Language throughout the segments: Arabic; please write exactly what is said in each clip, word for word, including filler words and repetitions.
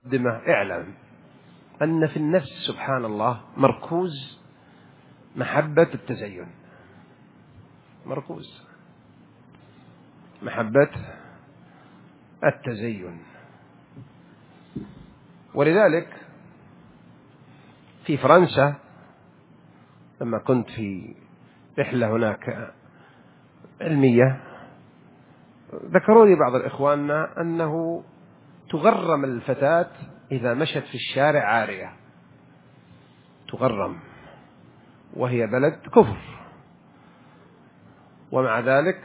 مقدمة اعلم أن في النفس سبحان الله مركوز محبة التزين، مركوز محبة التزين. ولذلك في فرنسا لما كنت في رحلة هناك علمية ذكروا لي بعض الإخواننا أنه تغرم الفتاة إذا مشت في الشارع عارية، تغرم وهي بلد كفر، ومع ذلك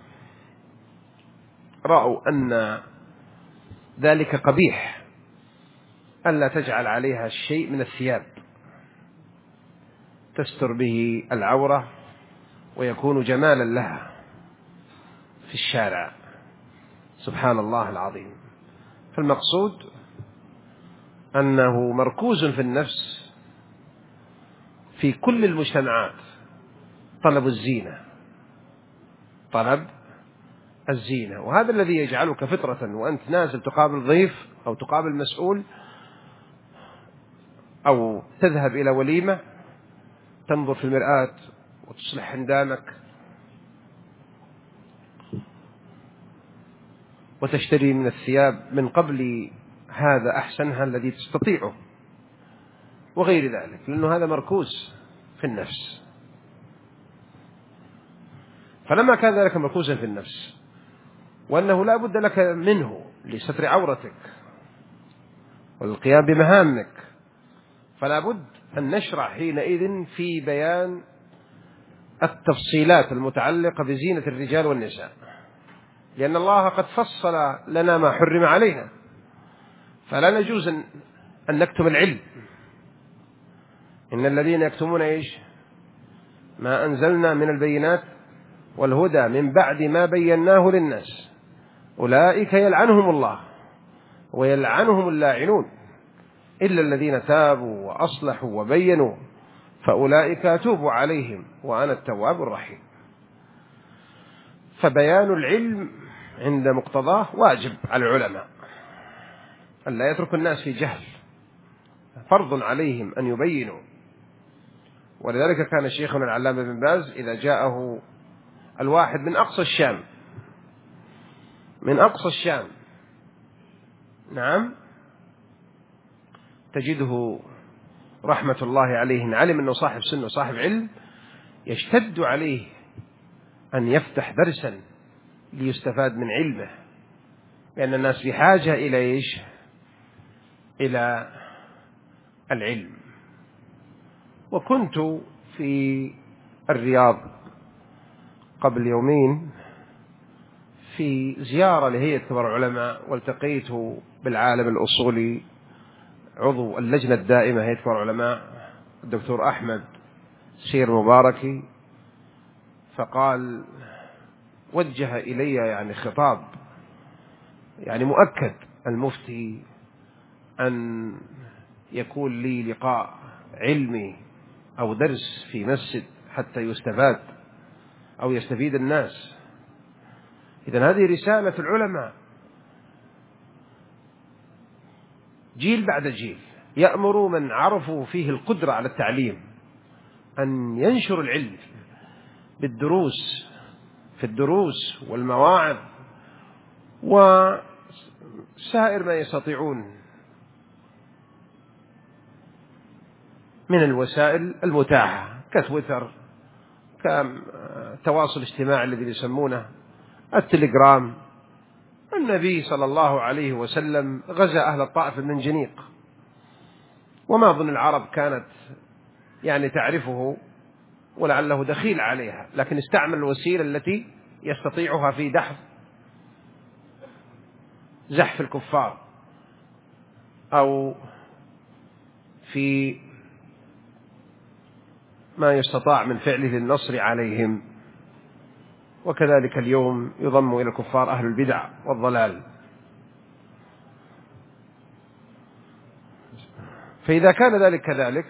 رأوا أن ذلك قبيح، ألا تجعل عليها الشيء من الثياب تستر به العورة ويكون جمالا لها في الشارع. سبحان الله العظيم. فالمقصود أنه مركوز في النفس في كل المجتمعات طلب الزينة، طلب الزينة، وهذا الذي يجعلك فطرة وأنت نازل تقابل ضيف أو تقابل مسؤول أو تذهب إلى وليمة تنظر في المرآة وتصلح حندامك وتشتري من الثياب من قبل هذا أحسنها الذي تستطيعه وغير ذلك، لأنه هذا مركوز في النفس. فلما كان ذلك مركوزا في النفس وأنه لا بد لك منه لستر عورتك والقيام بمهامك، فلا بد أن نشرع حينئذ في بيان التفصيلات المتعلقة بزينة الرجال والنساء، لأن الله قد فصل لنا ما حرم علينا، فلا نجوز أن نكتم العلم. إن الذين يكتمون إيش ما أنزلنا من البينات والهدى من بعد ما بيناه للناس أولئك يلعنهم الله ويلعنهم اللاعنون إلا الذين تابوا وأصلحوا وبينوا فأولئك أتوب عليهم وأنا التواب الرحيم. فبيان العلم عند مقتضاه واجب على العلماء، أن لا يترك الناس في جهل، فرض عليهم أن يبينوا. ولذلك كان شيخنا العلامة بن باز إذا جاءه الواحد من أقصى الشام، من أقصى الشام نعم، تجده رحمة الله عليه إن علم أنه صاحب سن وصاحب علم يشتد عليه أن يفتح درسا ليستفاد من علمه، لأن الناس بحاجة إلى إيش؟ إلى العلم. وكنت في الرياض قبل يومين في زيارة لهيئة كبار العلماء، والتقيت بالعالم الأصولي عضو اللجنة الدائمة هيئة كبار العلماء الدكتور أحمد سير مباركي، فقال وجه إلي يعني خطاب يعني مؤكد المفتي أن يكون لي لقاء علمي أو درس في مسجد حتى يستفاد أو يستفيد الناس. إذن هذه رسالة العلماء جيل بعد جيل، يأمر من عرفوا فيه القدرة على التعليم أن ينشر العلم بالدروس، في الدروس والمواعظ وسائر ما يستطيعون من الوسائل المتاحة كتويتر، كتواصل الاجتماعي الذي يسمونه التليجرام. النبي صلى الله عليه وسلم غزا أهل الطائف المنجنيق، وما ظن العرب كانت يعني تعرفه ولعله دخيل عليها، لكن استعمل الوسيلة التي يستطيعها في دحض زحف الكفار أو في ما يستطاع من فعله للنصر عليهم. وكذلك اليوم يضم إلى الكفار أهل البدع والضلال. فإذا كان ذلك كذلك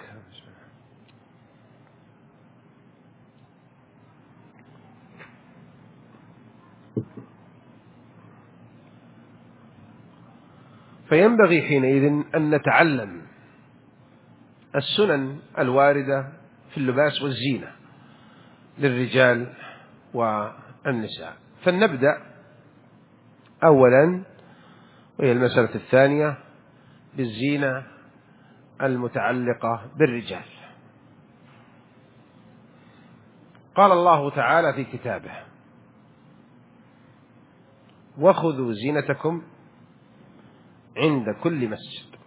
فينبغي حينئذ أن نتعلم السنن الواردة في اللباس والزينة للرجال والنساء. فلنبدأ أولا، وهي المسألة الثانية، بالزينة المتعلقة بالرجال. قال الله تعالى في كتابه: وخذوا زينتكم عند كل مسجد.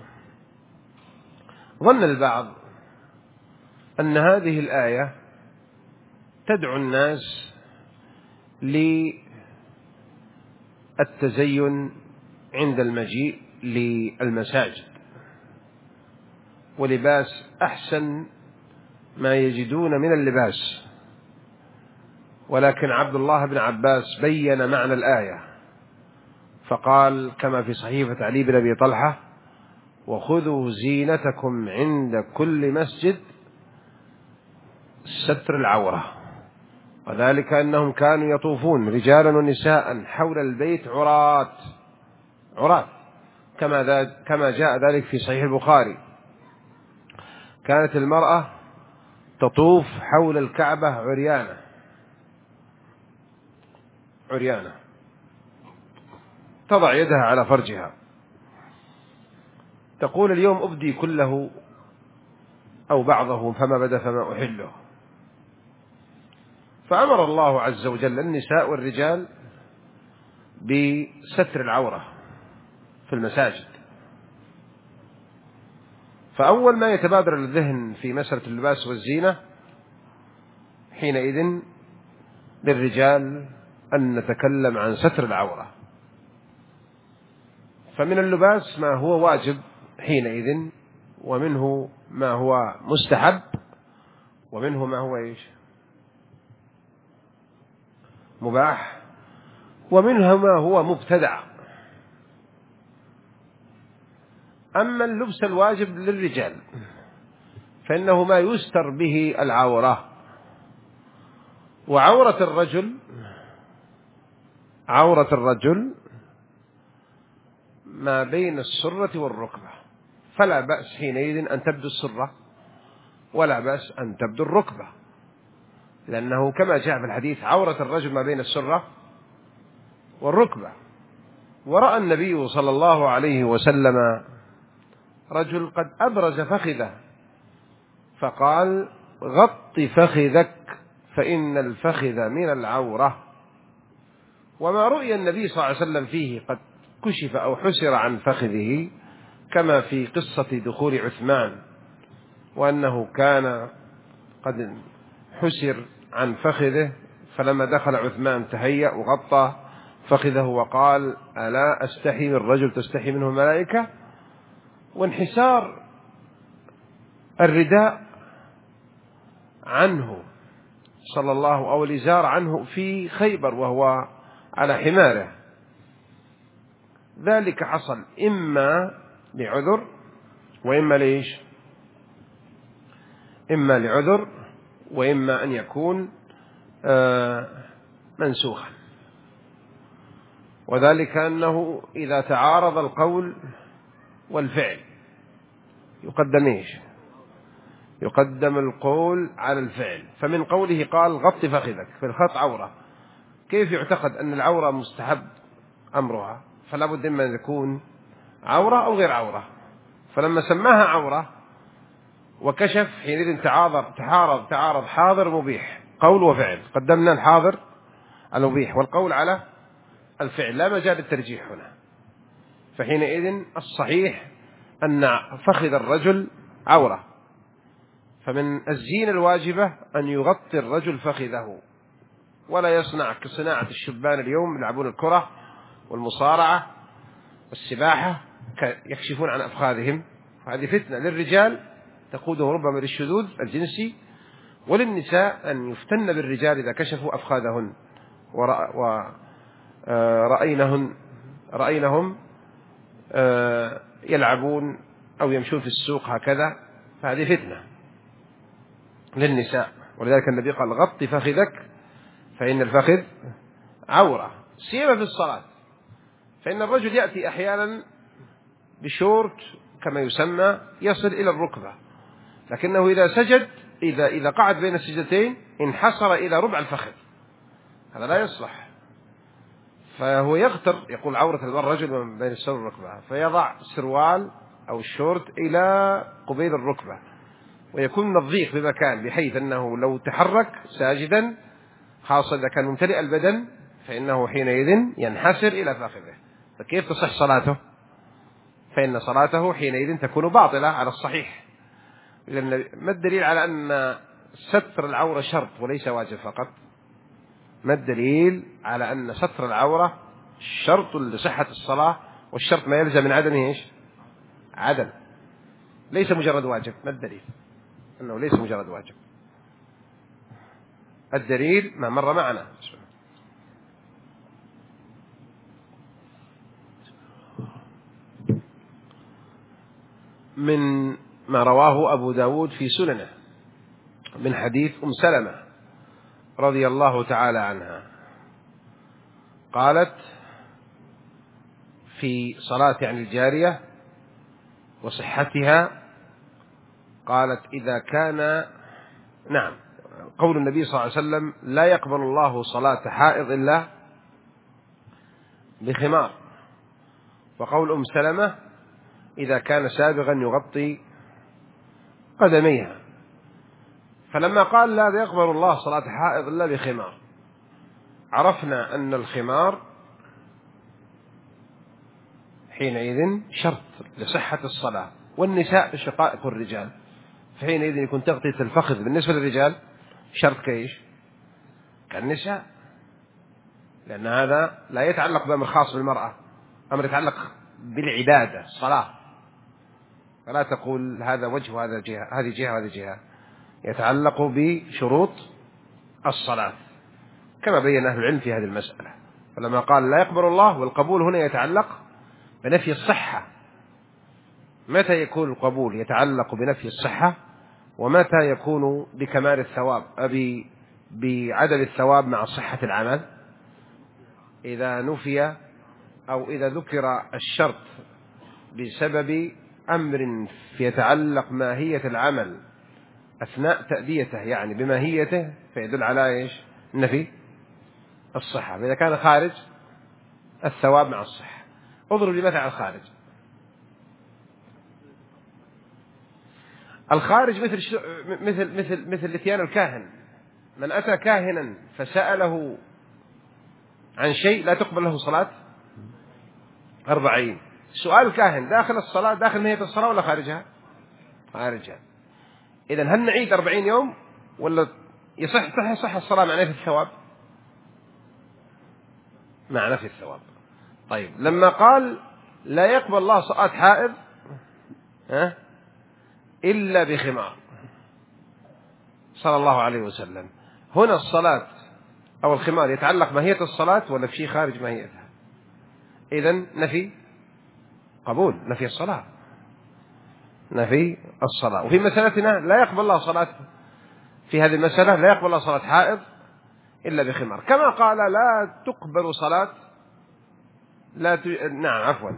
ظن البعض أن هذه الآية تدعو الناس للتزين عند المجيء للمساجد ولباس أحسن ما يجدون من اللباس، ولكن عبد الله بن عباس بين معنى الآية فقال كما في صحيفة علي بن أبي طلحة: وخذوا زينتكم عند كل مسجد ستر العورة. وذلك أنهم كانوا يطوفون رجالا ونساء حول البيت عراة عراة كما كما جاء ذلك في صحيح البخاري. كانت المرأة تطوف حول الكعبة عريانة عريانة تضع يدها على فرجها، تقول: اليوم أبدي كله أو بعضه، فما بدا فما أحله. فأمر الله عز وجل النساء والرجال بستر العورة في المساجد. فأول ما يتبادر للذهن في مسألة اللباس والزينة حينئذ للرجال أن نتكلم عن ستر العورة. فمن اللباس ما هو واجب حينئذ، ومنه ما هو مستحب، ومنه ما هو إيش مباح، ومنه ما هو مبتدع. أما اللبس الواجب للرجال فإنه ما يستر به العورة. وعورة الرجل عورة الرجل ما بين السرة والركبة، فلا بأس حينئذ أن تبدو السرة ولا بأس أن تبدو الركبة، لأنه كما جاء في الحديث: عورة الرجل ما بين السرة والركبة. ورأى النبي صلى الله عليه وسلم رجل قد أبرز فخذه فقال: غط فخذك فإن الفخذ من العورة. وما رؤي النبي صلى الله عليه وسلم فيه قد كشف أو حسر عن فخذه، كما في قصة دخول عثمان، وأنه كان قد حسر عن فخذه، فلما دخل عثمان تهيأ وغطى فخذه وقال: ألا أستحي من رجل تستحي منه الملائكة؟ وانحسار الرداء عنه صلى الله أو الإزار عنه في خيبر وهو على حماره. ذلك حصل إما لعذر وإما ليش إما لعذر وإما أن يكون منسوخا. وذلك أنه إذا تعارض القول والفعل يقدم إيش يقدم القول على الفعل. فمن قوله قال: غط فخذك، في الخط عورة، كيف يعتقد أن العورة مستحب أمرها؟ فلا بد إما أن يكون عورة أو غير عورة. فلما سماها عورة وكشف حينئذ تعارض تعارض تعارض حاضر مبيح، قول وفعل، قدمنا الحاضر المبيح والقول على الفعل، لا مجال للترجيح هنا. فحينئذ الصحيح أن فخذ الرجل عورة. فمن الزينة الواجبة أن يغطي الرجل فخذه، ولا يصنع كصناعة الشبان اليوم يلعبون الكرة والمصارعة والسباحة يكشفون عن أفخاذهم. هذه فتنة للرجال تقوده ربما للشذوذ الجنسي، وللنساء أن يفتن بالرجال إذا كشفوا أفخاذهن ورأينهن رأينهم يلعبون أو يمشون في السوق هكذا، فهذه فتنة للنساء. ولذلك النبي قال: غط فخذك فإن الفخذ عورة. سيما في الصلاة، فإن الرجل يأتي أحيانا بشورت كما يسمى يصل إلى الركبة، لكنه إذا سجد إذا إذا قعد بين السجدتين انحصر إلى ربع الفخذ، هذا لا يصلح. فهو يغتر، يقول عورة الرجل من بين السر والركبة، فيضع سروال أو الشورت إلى قبيل الركبة، ويكون من الضيق بمكان بحيث أنه لو تحرك ساجدا خاصة إذا كان ممتلئ البدن فإنه حينئذ ينحسر إلى فخذه. فكيف تصح صلاته؟ فإن صلاته حينئذ تكون باطلة على الصحيح. لأن ما الدليل على أن ستر العورة شرط وليس واجب فقط؟ ما الدليل على أن ستر العورة شرط لصحة الصلاة، والشرط ما يلزم من عدمه إيش؟ عدم، ليس مجرد واجب. ما الدليل أنه ليس مجرد واجب؟ الدليل ما مر معنا. من ما رواه أبو داود في سننه من حديث أم سلمة رضي الله تعالى عنها قالت في صلاة عن الجارية وصحتها، قالت إذا كان نعم قول النبي صلى الله عليه وسلم لا يقبل الله صلاة حائض إلا بخمار، وقول أم سلمة إذا كان سابغا يغطي قدميها. فلما قال لا يقبل الله صلاة حائض إلا بخمار، عرفنا أن الخمار حينئذ شرط لصحة الصلاة، والنساء شقائق الرجال، فحينئذ يكون تغطية الفخذ بالنسبة للرجال شرط كيش كالنساء، لأن هذا لا يتعلق بأمر خاص بالمرأة، أمر يتعلق بالعبادة الصلاة، فلا تقول هذا وجه وهذا جهة، هذه جهة وهذه جهة، يتعلق بشروط الصلاة كما بين أهل العلم في هذه المسألة. فلما قال لا يقبل الله، والقبول هنا يتعلق بنفي الصحة. متى يكون القبول يتعلق بنفي الصحة، ومتى يكون بكمال الثواب أبي بعدم الثواب مع صحة العمل؟ إذا نفي أو إذا ذكر الشرط بسبب أمر يتعلق ماهية العمل أثناء تأديته، يعني بماهيته، فيدل على إيش؟ نفي الصحة. إذا كان خارج الثواب مع الصحة. اضرب لي مثل على الخارج. الخارج مثل مثل مثل مثل اتيان الكاهن. من أتى كاهنا فسأله عن شيء لا تقبل له صلاة أربعين. سؤال الكاهن داخل الصلاة، داخل نية الصلاة ولا خارجها؟ خارجها. إذن هل نعيد أربعين يوم ولا يصح صح صح الصلاة مع نفي الثواب؟ مع نفي الثواب. طيب لما قال لا يقبل الله صلاة حائض ها إلا بخمار صلى الله عليه وسلم، هنا الصلاة أو الخمار يتعلق ماهية الصلاة ولا في شيء خارج ماهيتها؟ إذن نفي قبول، نفي الصلاة، نفي الصلاة. وفي مسألتنا لا يقبل الله صلاة، في هذه المسألة لا يقبل الله صلاة حائض إلا بخمار، كما قال لا تقبل صلاة لا ت... نعم عفوا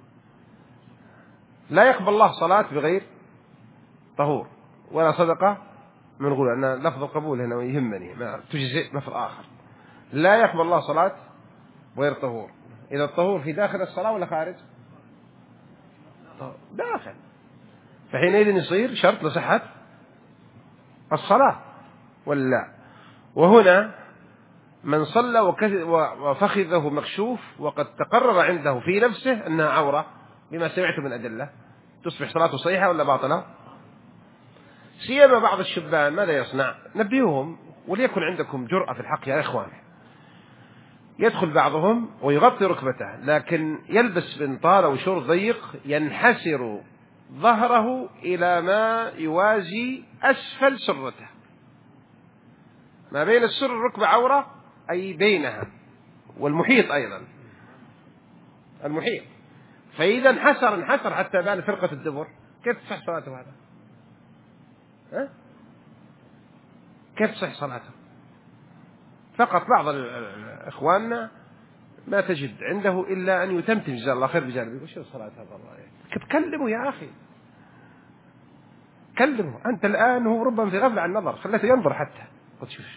لا يقبل الله صلاة بغير طهور ولا صدقة من غلو، أن لفظ القبول هنا يهمني، ما تجزئ لفظ آخر. لا يقبل الله صلاة غير طهور. إذا الطهور في داخل الصلاة ولا خارج؟ داخل، فحينئذ يصير شرط لصحة الصلاة ولا. وهنا من صلى وفخذه مكشوف وقد تقرر عنده في نفسه أنها عورة بما سمعت من أدلة، تصبح صلاته صحيحة ولا باطلة؟ سيما بعض الشبان ماذا يصنع؟ نبيهم، وليكن عندكم جرأة في الحق يا إخوان. يدخل بعضهم ويغطي ركبته، لكن يلبس بنطال أو شور ضيق ينحسر ظهره إلى ما يوازي أسفل سرته، ما بين السر والركبة عورة، أي بينها والمحيط أيضا المحيط. فإذا انحسر انحسر حتى بان فرقة الدبر، كيف تصح صلاته هذا؟ ها؟ كيف تصح صلاته؟ فقط بعض إخواننا ما تجد عنده إلا أن يتمتم جزاه الله خير بجانبه. وش الصلاة هذا الله؟ تكلمه يا أخي، كلمه أنت الآن، هو ربما في غفلة عن النظر، خلته ينظر حتى. قلت شوف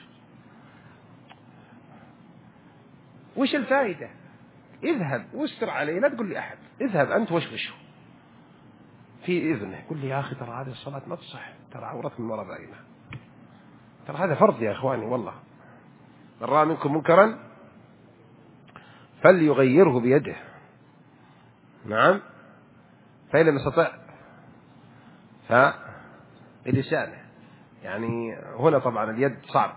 وش الفائدة؟ اذهب واستر عليه، لا تقول لي أحد، اذهب أنت وشوشه في إذنه، قل لي يا أخي ترى هذه الصلاة ما تصح، ترى عورتك من وراء باينة، ترى هذا فرض يا إخواني والله. من رأى منكم منكرا فليغيره بيده، نعم، فإن لم يستطع فبلسانه. يعني هنا طبعا اليد صعب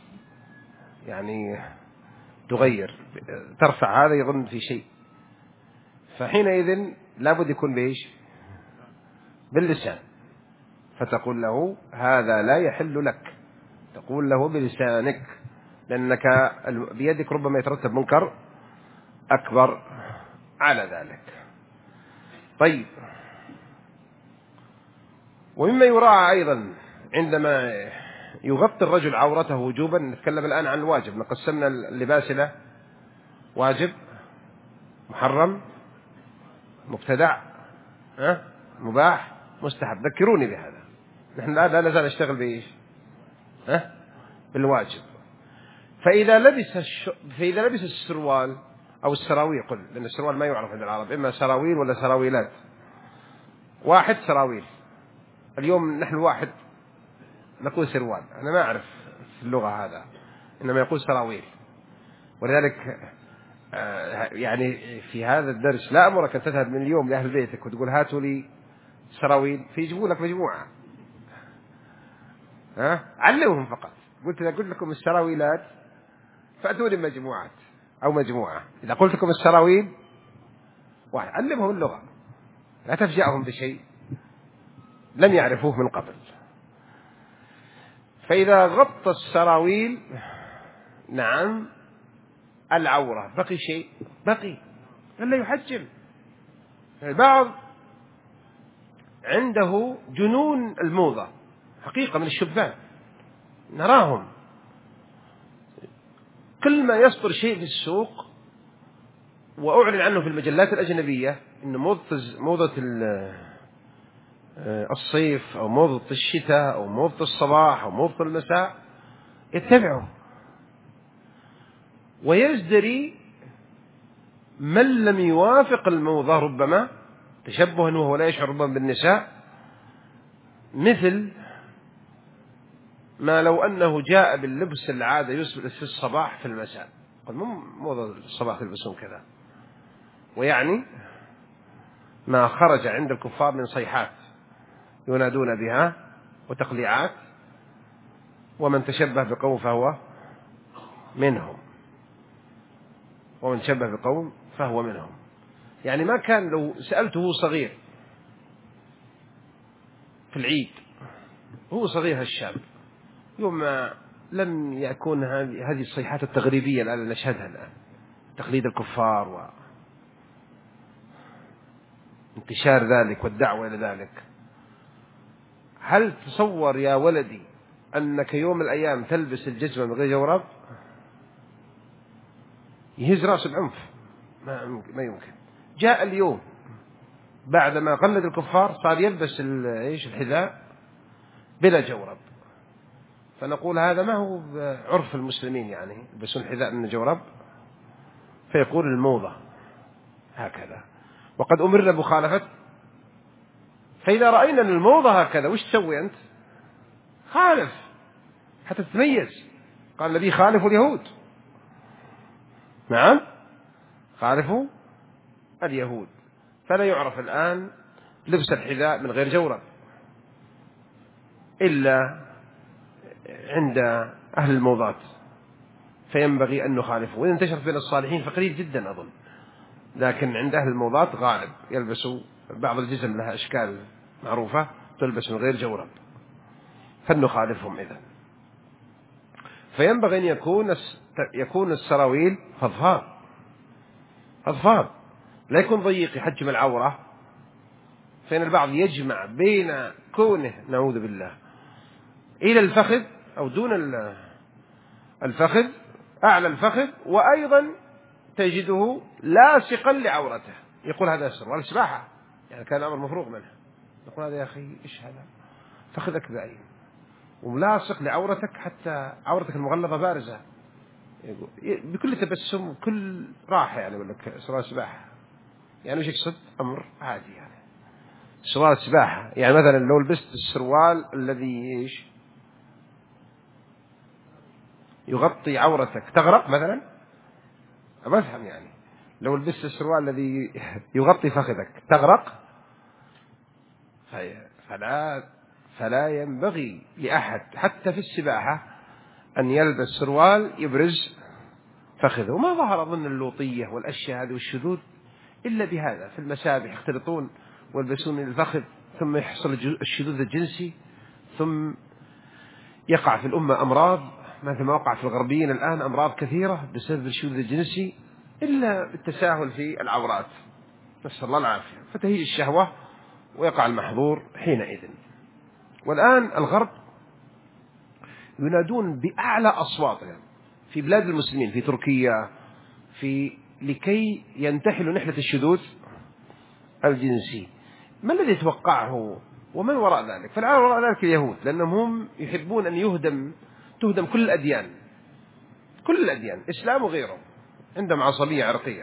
يعني تغير، ترفع هذا يظن في شيء، فحينئذ لابد يكون بإيش؟ باللسان. فتقول له هذا لا يحل لك، تقول له بلسانك، لأنك بيدك ربما يترتب منكر أكبر على ذلك. طيب، ومما يراعى أيضا عندما يغطي الرجل عورته وجوبا، نتكلم الآن عن الواجب، قسمنا اللباس له واجب، محرم، مبتدع، أه؟ مباح، مستحب. ذكروني بهذا، نحن لا نزال نشتغل بإيش؟ أه؟ بالواجب. فإذا لبس الش... فإذا لبس السروال أو السراويل، قل لأن السروال ما يعرف عند العرب، إما سراويل ولا سراويلات. واحد سراويل، اليوم نحن واحد نقول سروال، أنا ما أعرف في اللغة هذا، إنما يقول سراويل. ولذلك يعني في هذا الدرس لا أمرك أن تذهب من اليوم لأهل بيتك وتقول هاتوا لي سراويل، فيجيبوا لك مجموعة، ها؟ علمهم فقط، قلت إذا قلت لكم السراويلات فأتوني مجموعات أو مجموعة، إذا قلت لكم السراويل واحد، علمهم اللغة، لا تفجأهم بشيء لم يعرفوه من قبل. فإذا غطى السراويل، نعم، العورة، بقي شيء؟ بقي إلا يحجم. البعض عنده جنون الموضة حقيقة من الشبان، نراهم كل ما يصدر شيء في السوق وأعلن عنه في المجلات الأجنبية إن موضة موضة الصيف أو موضة الشتاء أو موضة الصباح أو موضة المساء، يتبعه ويزدري من لم يوافق الموضة، ربما تشبها وهو لا يشعر ربما بالنساء، مثل ما لو أنه جاء باللبس العادة يلبس في الصباح في المساء، قل مو موضة الصباح تلبسون كذا، ويعني ما خرج عند الكفار من صيحات ينادون بها وتقليعات، ومن تشبه بقوم فهو منهم، ومن تشبه بقوم فهو منهم. يعني ما كان، لو سألته صغير في العيد، هو صغير هالشاب، يوم ما لم يكون هذه الصيحات التغريبية الآن نشهدها الآن، تقليد الكفار وانتشار ذلك والدعوة إلى ذلك، هل تصور يا ولدي أنك يوم الأيام تلبس الجزمة من غير جورب؟ يهز رأسه بعنف، ما يمكن. جاء اليوم بعدما قلد الكفار صار يلبس ايش الحذاء بلا جورب، فنقول هذا ما هو عرف المسلمين، يعني يلبسون الحذاء من جورب، فيقول الموضة هكذا، وقد أمرنا بمخالفة. فإذا رأينا أن الموضة هكذا، وش تسوي أنت؟ خالف حتى تتميز. قال النبي خالفوا اليهود، نعم، خالفوا اليهود. فلا يعرف الآن لبس الحذاء من غير جورب إلا عند أهل الموضات، فينبغي أن نخالفه. وإذا انتشرت بين الصالحين فقليل جدا أظن، لكن عند أهل الموضات غالب يلبسوا بعض الجزم لها أشكال معروفة تلبس من غير جورب، فلنخالفهم إذن. فينبغي أن يكون يكون السراويل فضفاض فضفاض، لا يكون ضيق يحجم العورة، فإن البعض يجمع بين كونه نعوذ بالله إلى الفخذ أو دون الفخذ، أعلى الفخذ، وأيضا تجده لاصقا لعورته، يقول هذا سروال سباحة، يعني كان أمر مفروغ منه، يقول هذا يا أخي إيش هذا، فخذك باين وملاصق لعورتك حتى عورتك المغلظة بارزة، بكل تبسم وكل راحة، يعني يقول لك سروال سباحة، يعني وش يقصد؟ أمر عادي، يعني سروال سباحة، يعني مثلا لو لبست السروال الذي إيش يغطي عورتك تغرق مثلا، أبى أفهم، يعني لو لبست السروال الذي يغطي فخذك تغرق، فلا فلا ينبغي لأحد حتى في السباحة أن يلبس سروال يبرز فخذه. وما ظهر أظن اللوطية والأشياء هذه والشذوذ إلا بهذا، في المسابح يختلطون ويلبسون الفخذ، ثم يحصل الشذوذ الجنسي، ثم يقع في الأمة أمراض مثل ما وقع في الغربيين الآن، أمراض كثيرة بسبب الشذوذ الجنسي، إلا بالتساهل في العورات، نسأل الله العافية، فتهيج الشهوة ويقع المحظور حينئذ. والآن الغرب ينادون بأعلى أصواتهم في بلاد المسلمين، في تركيا، في لكي ينتحلوا نحلة الشذوذ الجنسي. ما الذي يتوقعه ومن وراء ذلك؟ فالعالم وراء ذلك اليهود، لأنهم هم يحبون أن يهدم تهدم كل الأديان، كل الأديان إسلام وغيره، عندهم عصبية عرقية.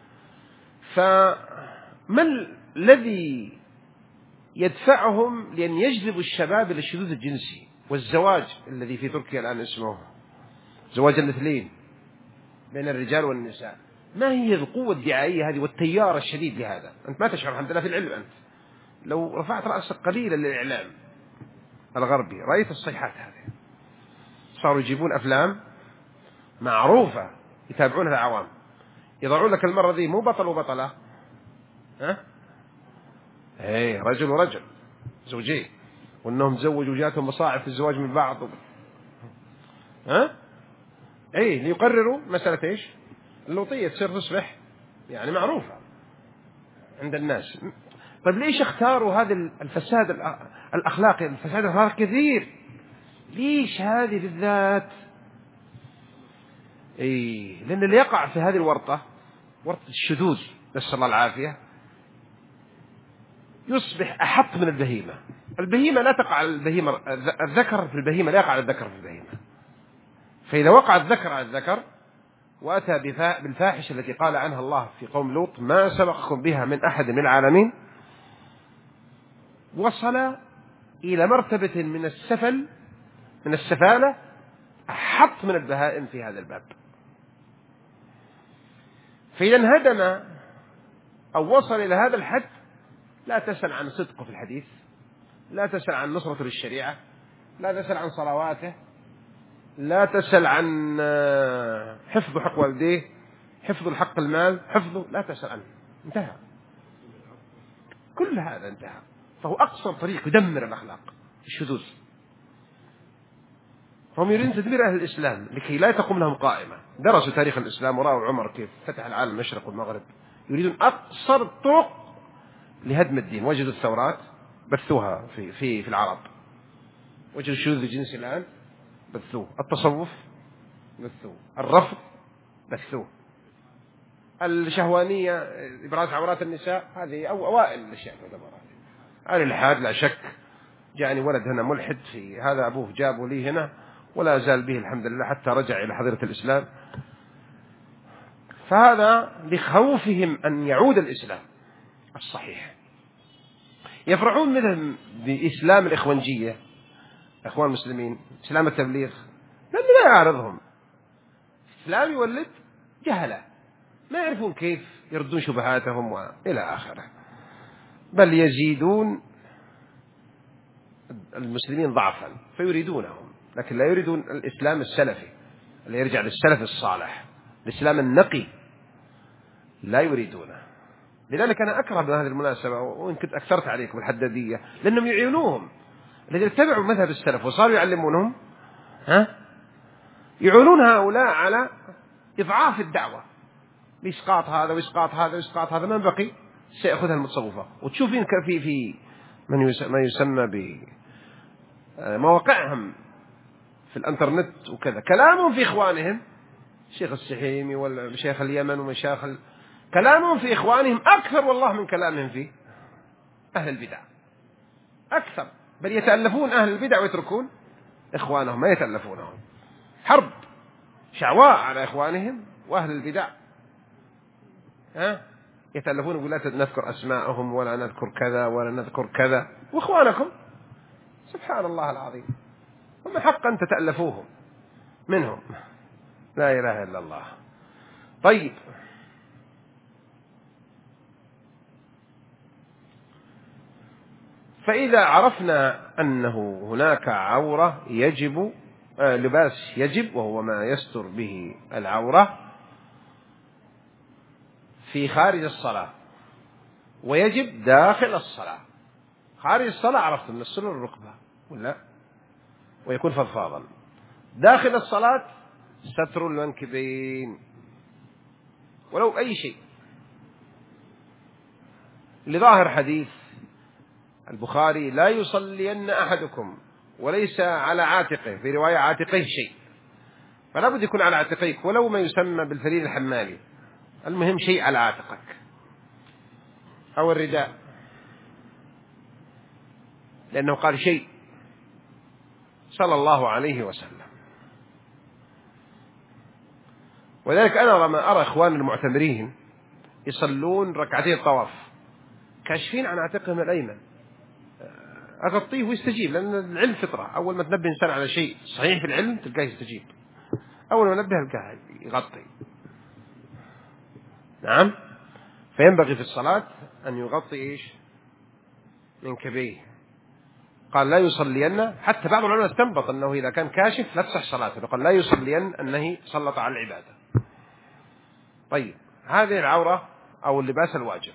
فما الذي يدفعهم لأن يجذبوا الشباب إلى الشذوذ الجنسي والزواج الذي في تركيا الآن اسمه زواج المثلين بين الرجال والنساء؟ ما هي القوة الدعائية هذه والتيار الشديد لهذا؟ أنت ما تشعر، الحمد لله في العلم، أنت لو رفعت رأسك قليلا للإعلام الغربي رأيت الصيحات هذه، صاروا يجيبون أفلام معروفة يتابعونها العوام، يضعون لك المرة ذي مو بطل وبطلة، ها ايه رجل ورجل زوجين، وانهم تزوجوا جاتهم مصاعب في الزواج من بعض و... ها ايه ليقرروا مسألة ايش اللوطية تصير تصبح يعني معروفة عند الناس. طيب ليش اختاروا هذا الفساد الأخلاقي؟ الفساد الأخلاقي كثير، ليش هذه بالذات؟ ايه لأن اللي يقع في هذه الورطة، ورطة الشذوذ نسأل الله العافية، يصبح أحط من البهيمة. البهيمة لا تقع على البهيمة، الذكر في البهيمة لا يقع على الذكر في البهيمة، فإذا وقع الذكر على الذكر وأتى بالفاحشة التي قال عنها الله في قوم لوط ما سبقكم بها من أحد من العالمين، وصل إلى مرتبة من السفل من السفالة أحط من البهائم في هذا الباب. فإذا انهدم أو وصل إلى هذا الحد لا تسأل عن صدقه في الحديث، لا تسأل عن نصرته للشريعة، لا تسأل عن صلواته، لا تسأل عن حفظ حق والديه، حفظ الحق المال، حفظه لا تسأل عنه، انتهى، كل هذا انتهى. فهو أقصر طريق يدمر الأخلاق الشذوذ. هم يريدون تدمير أهل الإسلام لكي لا تقوم لهم قائمة. درسوا تاريخ الإسلام ورأوا عمر كيف فتح العالم المشرق والمغرب، يريدون أقصر الطرق لهدم الدين. وجدوا الثورات بثوها في في في العرب، وجدوا الشذوذ الجنسي الآن بثوه، التصوف بثوه، الرفض بثوه، الشهوانية إبراز عورات النساء هذه أو أوائل الأشياء هذه. الإلحاد لا شك، جاءني ولد هنا ملحد في هذا، أبوه جابه لي هنا ولا زال به الحمد لله حتى رجع إلى حضرة الإسلام. فهذا لخوفهم أن يعود الإسلام الصحيح. يفرحون منهم بإسلام الإخوانجية، إخوان المسلمين، إسلام التبليغ، لأنه لا يعارضهم. إسلام يولد جهلة ما يعرفون كيف يردون شبهاتهم وإلى آخره، بل يزيدون المسلمين ضعفا فيريدونهم، لكن لا يريدون الإسلام السلفي اللي يرجع للسلف الصالح، الإسلام النقي لا يريدونه. لذلك أنا أكره بهذه المناسبة، وإن كنت أكثرت عليكم الحدادية، لأنهم يعينوهم الذين اتبعوا مذهب السلف وصاروا يعلمونهم، ها يعونون هؤلاء على إضعاف الدعوة بإسقاط هذا وإسقاط هذا وإسقاط هذا، من بقي سيأخذها المتصوفة. وتشوفين في في من ما يسمى بمواقعهم في الانترنت وكذا كلامهم في إخوانهم الشيخ السحيمي والشيخ اليمن ومشايخ ال... كلامهم في إخوانهم أكثر والله من كلامهم في أهل البدع، أكثر، بل يتألفون أهل البدع ويتركون إخوانهم، ما يتألفونهم. حرب شعواء على إخوانهم وأهل البدع، ها يتألفون يقول لا نذكر أسماءهم ولا نذكر كذا ولا نذكر كذا، وإخوانكم سبحان الله العظيم هم حق أن تتألفوهم منهم، لا إله إلا الله. طيب، فإذا عرفنا أنه هناك عورة يجب آه لباس يجب، وهو ما يستر به العورة في خارج الصلاة، ويجب داخل الصلاة. خارج الصلاة عرفت من السنة الركبة ولا ويكون فضفاضا. داخل الصلاة ستر المنكبين ولو أي شيء، لظاهر حديث البخاري لا يصلين أحدكم وليس على عاتقه، في رواية عاتقه شيء، فلا بد يكون على عاتقيك ولو ما يسمى بالفريد الحمالي، المهم شيء على عاتقك أو الرداء، لأنه قال شيء صلى الله عليه وسلم. ولذلك أنا لما أرى إخوان المعتمرين يصلون ركعتين طواف كاشفين عن عاتقهم الأيمن، أغطيه ويستجيب، لأن العلم فطرة، أول ما تنبه إنسان على شيء صحيح في العلم تلقاه يستجيب، أول ما نبه تلقاه يغطي. نعم، فينبغي في الصلاة أن يغطي إيش منكبيه. قال لا يصلين، حتى بعض العلماء استنبط أنه إذا كان كاشف لا تصح صلاته، قال لا يصلين أنه سلط على العبادة. طيب، هذه العورة أو اللباس الواجب.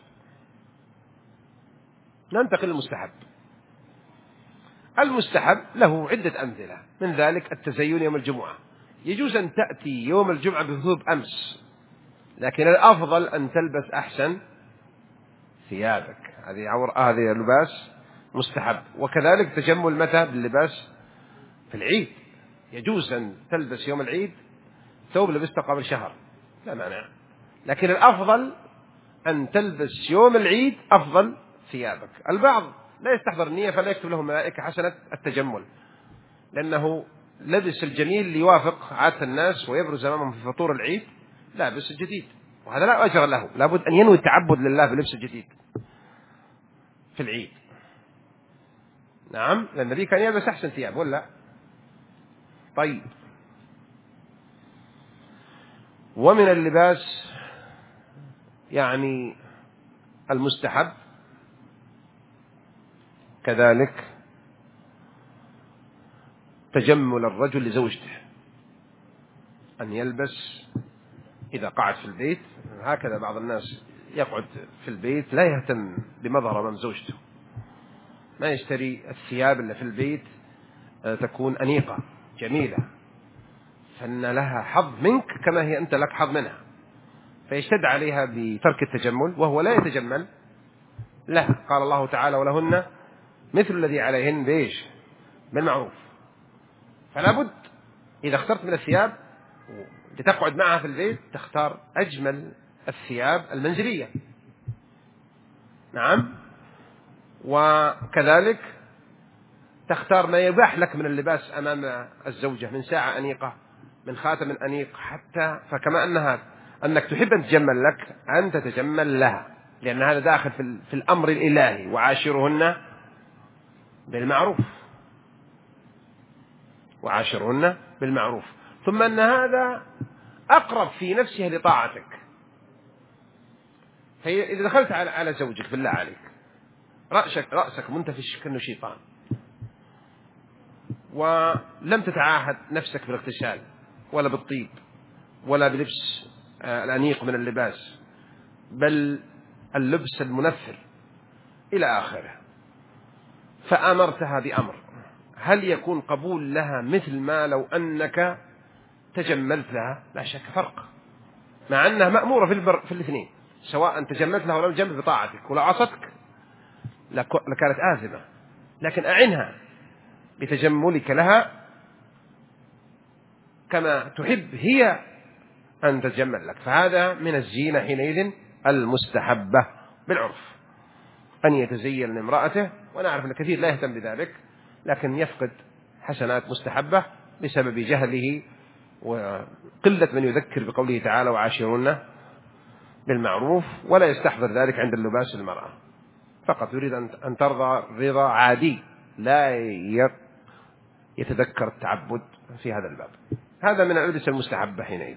ننتقل للمستحب. المستحب له عدة أمثلة، من ذلك التزين يوم الجمعة. يجوز أن تأتي يوم الجمعة بثوب أمس، لكن الأفضل أن تلبس أحسن ثيابك. هذه عور، هذه لباس مستحب. وكذلك تجمل متى باللباس في العيد، يجوز أن تلبس يوم العيد ثوب لبسته قبل شهر لا مانع، لكن الأفضل أن تلبس يوم العيد أفضل ثيابك. البعض لا يستحضر النية فلا يكتب له ملائكة حسنة التجمل، لأنه لبس الجميل ليوافق عادة الناس ويبرز أمامهم في فطور العيد لابس الجديد، وهذا لا أجر له، لابد أن ينوي التعبد لله بلبس الجديد في العيد. نعم، لأن النبي كان يلبس أحسن ثياب ولا. طيب، ومن اللباس يعني المستحب كذلك تجمل الرجل لزوجته، أن يلبس إذا قعد في البيت. هكذا بعض الناس يقعد في البيت لا يهتم بمظهر من زوجته، ما يشتري الثياب اللي في البيت تكون أنيقة جميلة، فإن لها حظ منك كما هي أنت لك حظ منها، فيشتد عليها بترك التجمل وهو لا يتجمل لها. قال الله تعالى ولهن مثل الذي عليهن بإيش بالمعروف. فلا بد إذا اخترت من الثياب لتقعد معها في البيت تختار أجمل الثياب المنزلية. نعم، وكذلك تختار ما يباح لك من اللباس أمام الزوجة، من ساعة أنيقة، من خاتم أنيق، حتى فكما أنها أنك تحب أن تجمل لك أن تتجمل لها، لأن هذا داخل في الأمر الإلهي وعاشرهن بالمعروف، وعاشرهن بالمعروف. ثم أن هذا أقرب في نفسها لطاعتك. فإذا دخلت على على زوجك بالله عليك رأسك رأسك منتفش كأنه شيطان، ولم تتعاهد نفسك بالاغتسال ولا بالطيب ولا بلبس الأنيق من اللباس، بل اللبس المنفر إلى آخره، فأمرتها بأمر، هل يكون قبول لها مثل ما لو أنك تجملت لها؟ لا شك فرق، مع أنها مأمورة في, البر في الاثنين، سواء تجملت لها ولو جمل بطاعتك، ولو عصتك لكانت آثمة، لكن أعنها بتجملك لها كما تحب هي أن تتجمل لك. فهذا من الزينة حينئذ المستحبة بالعرف، أن يتزين لامرأته. ونعرف أن كثير لا يهتم بذلك، لكن يفقد حسنات مستحبة بسبب جهله وقلة من يذكر بقوله تعالى وعاشرون بالمعروف، ولا يستحضر ذلك عند اللباس المرأة، فقط يريد أن ترضى رضا عادي، لا يتذكر التعبد في هذا الباب. هذا من الألبسة المستحبة حينئذ.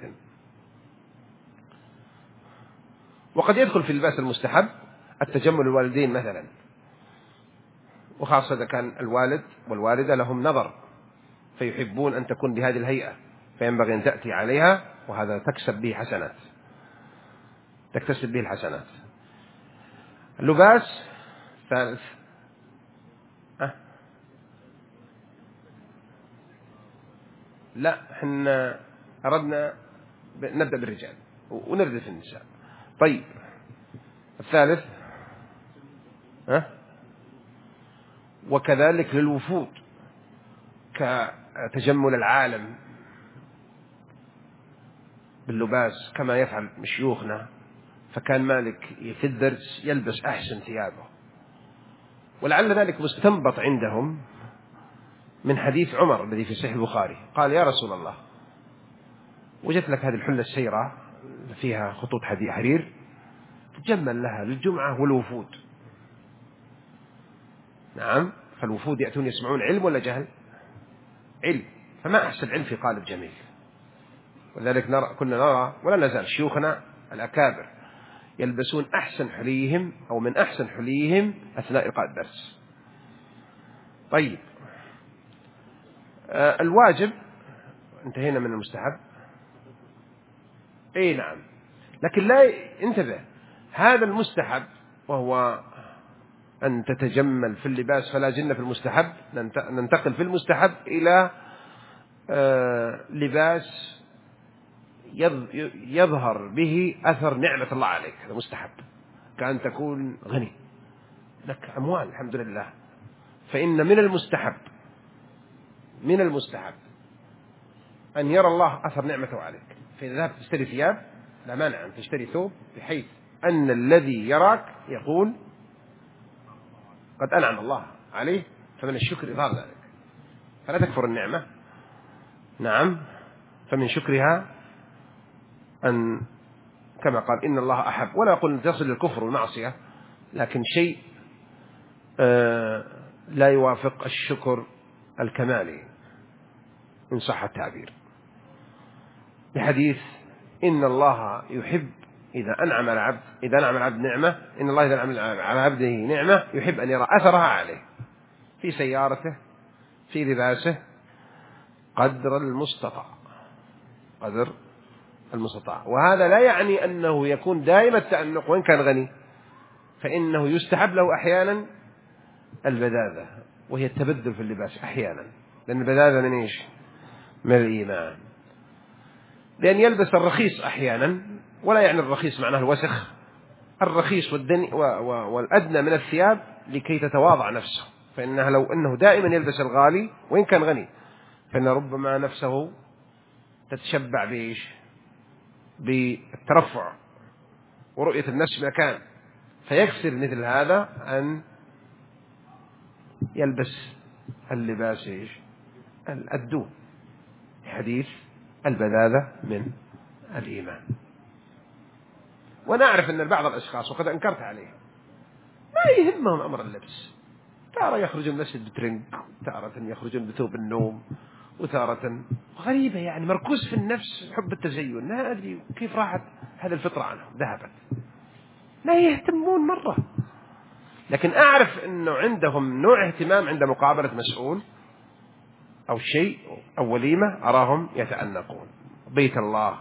وقد يدخل في اللباس المستحب التجمل الوالدين مثلا، وخاصة إذا كان الوالد والوالدة لهم نظر فيحبون أن تكون بهذه الهيئة، فينبغي أن تأتي عليها، وهذا تكسب به حسنات، تكتسب به الحسنات. اللباس ثالث أه؟ لا، احنا أردنا نبدأ بالرجال ونبدأ في النساء. طيب الثالث أه؟ وكذلك للوفود كتجمل العالم باللباس كما يفعل شيوخنا. فكان مالك في الدرس يلبس أحسن ثيابه، ولعل ذلك مستنبط عندهم من حديث عمر الذي في صحيح البخاري. قال يا رسول الله، وجدت لك هذه الحلة السيرة فيها خطوط حرير تجمل لها للجمعة والوفود. نعم، فالوفود يأتون يسمعون علم ولا جهل؟ علم، فما أحسن علم في قالب جميل. ولذلك نرى كنا نرى ولا نزال شيوخنا الأكابر يلبسون أحسن حليهم أو من أحسن حليهم أثناء إلقاء الدرس. طيب آه الواجب انتهينا من المستحب. اي نعم، لكن لا انتبه، هذا المستحب وهو أن تتجمل في اللباس، فلا زلنا في المستحب. ننتقل في المستحب إلى آه لباس يظهر به أثر نعمة الله عليك. هذا مستحب، كأن تكون غني لك أموال الحمد لله، فإن من المستحب من المستحب أن يرى الله أثر نعمته عليك. فإذا ذهبت تشتري ثياب لا مانع أن تشتري ثوب بحيث أن الذي يراك يقول قد أنعم الله عليه، فمن الشكر إظهار ذلك، فلا تكفر النعمة. نعم، فمن شكرها أن كما قال إن الله أحب، ولا أقول أن تصل للكفر والمعصية، لكن شيء آه لا يوافق الشكر الكمالي إن صح التعبير، بحديث إن الله يحب إذا أنعم العبد إذا أنعم العبد نعمة إن الله إذا أنعم على عبده نعمة يحب أن يرى أثرها عليه في سيارته في لباسه قدر المستطاع قدر المستطاع. وهذا لا يعني أنه يكون دائما التأنق وإن كان غني، فإنه يستحب له أحيانا البذاذة، وهي التبذل في اللباس أحيانا، لأن البذاذة من إيش؟ من الإيمان. لأن يلبس الرخيص أحيانا، ولا يعني الرخيص معناه الوسخ، الرخيص والدني والأدنى من الثياب لكي تتواضع نفسه، فإنها لو أنه دائما يلبس الغالي وإن كان غني فإن ربما نفسه تتشبع بإيش؟ بالترفع ورؤية النفس مكان، فيكسر مثل هذا أن يلبس اللباس إيش؟ الدون، حديث البذاذة من الإيمان. ونعرف أن بعض الأشخاص وقد أنكرت عليه ما يهمهم أمر اللبس، تارة يخرجون المسجد بترنج، تارة يخرجون بثوب النوم، وتارة غريبة يعني مركوز في النفس حب التزين، لا أدري كيف راحت هذه الفطرة عنهم، ذهبت، لا يهتمون مرة. لكن أعرف أنه عندهم نوع اهتمام عند مقابلة مسؤول أو شيء أو وليمة، أراهم يتأنقون بيت الله،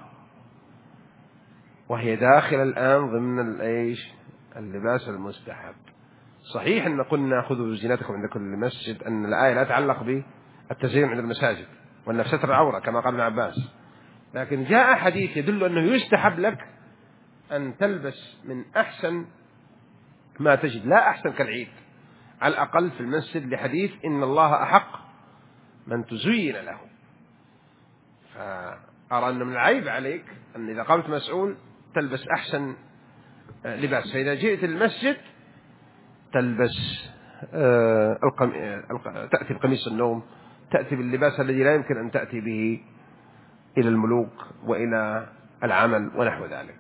وهي داخل الآن ضمن الإيش؟ اللباس المستحب. صحيح أن قلنا خذوا زينتكم عند كل مسجد، أن الآية لا تتعلق بالتزين عند المساجد وأن ستر العورة كما قال ابن عباس، لكن جاء حديث يدل أنه يستحب لك أن تلبس من أحسن ما تجد، لا أحسن كالعيد، على الأقل في المسجد، لحديث إن الله أحق من تزين له. أرى أن من العيب عليك أن إذا قمت مسؤول تلبس أحسن لباس، فإذا جئت المسجد تلبس القم... تأتي بقميص النوم، تأتي باللباس الذي لا يمكن أن تأتي به إلى الملوك وإلى العمل ونحو ذلك.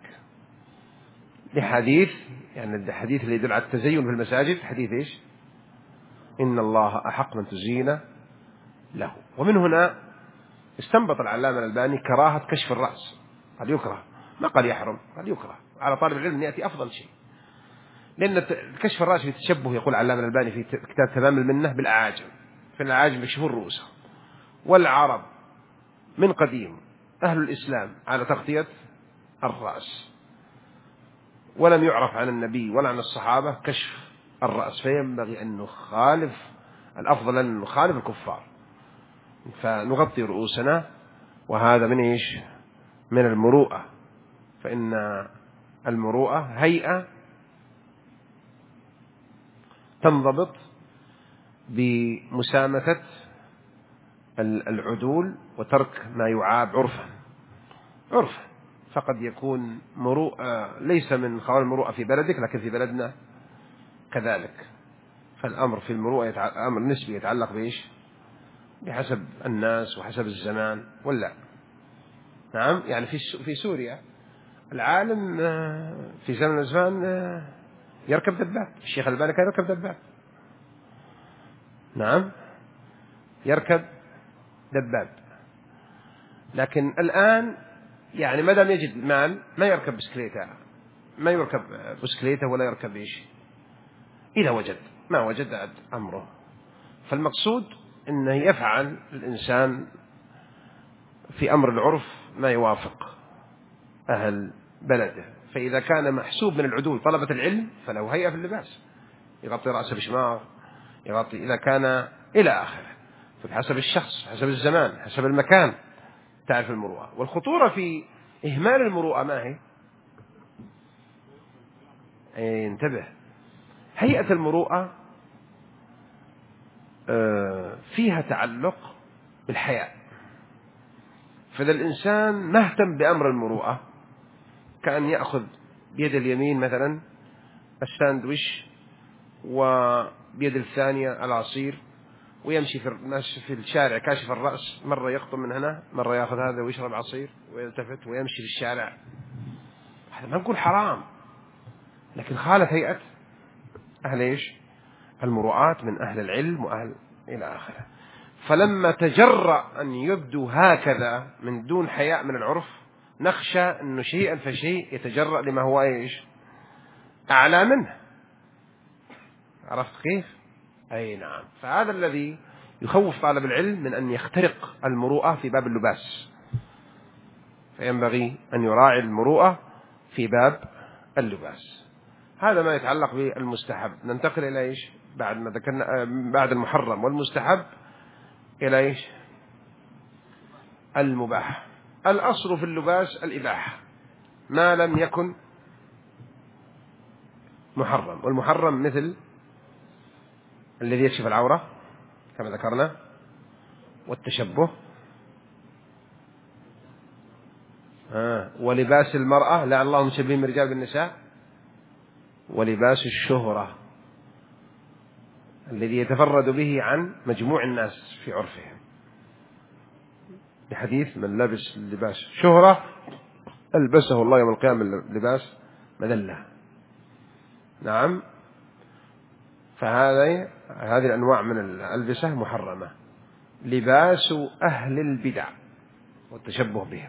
لحديث يعني الحديث اللي يدل على التزين في المساجد، حديث إيش؟ إن الله أحق من تزين له. ومن هنا استنبط العلامة الألباني كراهة كشف الرأس، قد يكره، ما قال يحرم، قد يكره على طالب العلم أن يأتي أفضل شيء، لأن كشف الرأس في تشبه، يقول العلامة الألباني في كتاب تمام المنة، بالأعاجم، في الأعاجم يكشفون رؤوسهم، والعرب من قديم أهل الإسلام على تغطية الرأس، ولم يعرف عن النبي ولا عن الصحابة كشف الرأس، فينبغي أن نخالف، الأفضل أن نخالف الكفار فنغطي رؤوسنا، وهذا من إيش؟ من المروءة، فإن المروءة هيئة تنضبط بمسامة العدول وترك ما يعاب عرفا عرفا فقد يكون مروءة ليس من خوال المروءة في بلدك، لكن في بلدنا كذلك، فالأمر في المروءة يتع... أمر نسبي يتعلق بإيش؟ بحسب الناس وحسب الزمان، ولا نعم. يعني في في سوريا العالم في زمن الزمان يركب دباب، الشيخ الألباني كان يركب دباب، نعم يركب دباب، لكن الآن يعني ما دام يجد مال ما يركب بسكليته، ما يركب بسكليته ولا يركب إيش، إذا وجد، ما وجد أمره. فالمقصود أنه يفعل الإنسان في أمر العرف ما يوافق أهل بلده، فإذا كان محسوب من العدول طلبة العلم فله هيئة في اللباس، يغطي رأسه بشماغ، يغطي إذا كان إلى آخره، فبحسب الشخص، حسب الزمان، حسب المكان تعرف المروءة. والخطورة في إهمال المروءة ما هي؟ أي انتبه، هيئة المروءة فيها تعلق بالحياء، فإذا الإنسان ما اهتم بأمر المروءة كأن يأخذ بيد اليمين مثلا الساندويش وبيد الثانية العصير ويمشي في الشارع كاشف الرأس، مرة يقطم من هنا، مرة يأخذ هذا ويشرب عصير ويلتفت ويمشي في الشارع. هذا ما نقول حرام، لكن خالف هيئة أهل إيش؟ المروءات من أهل العلم وأهل إلى آخره. فلما تجرأ أن يبدو هكذا من دون حياء من العرف نخشى أنه شيئا فشيء يتجرأ لما هو إيش؟ أعلى منه. عرفت كيف؟ أي نعم. فهذا الذي يخوف طالب العلم من أن يخترق المروءة في باب اللباس، فينبغي أن يراعي المروءة في باب اللباس. هذا ما يتعلق بالمستحب. ننتقل إلى إيش بعد ما ذكرنا بعد المحرم والمستحب إلى إيش؟ المباح. الأصل في اللباس الإباحة ما لم يكن محرم، والمحرم مثل الذي يكشف العورة كما ذكرنا، والتشبه، آه. ولباس المرأة لا الله مشبه من الرجال بالنساء، ولباس الشهرة الذي يتفرد به عن مجموع الناس في عرفهم، بحديث من لبس لباس شهرة ألبسه الله يوم القيامة لباس مذلة. نعم. فهذه هذه الأنواع من الألبسة محرمة. لباس أهل البدع والتشبه بهم.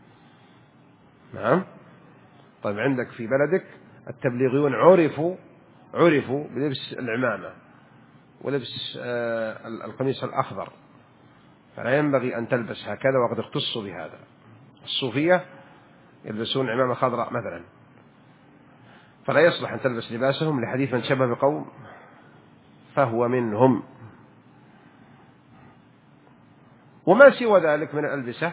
نعم. طيب عندك في بلدك التبليغيون عرفوا عرفوا بلبس العمامة ولبس آه القميص الأخضر، فلا ينبغي أن تلبس هكذا، وقد اختصوا بهذا. الصوفية يلبسون عمامة خضراء مثلا، فلا يصلح أن تلبس لباسهم، لحديث من شبه بقوم فهو منهم. وما سوى ذلك من الألبسة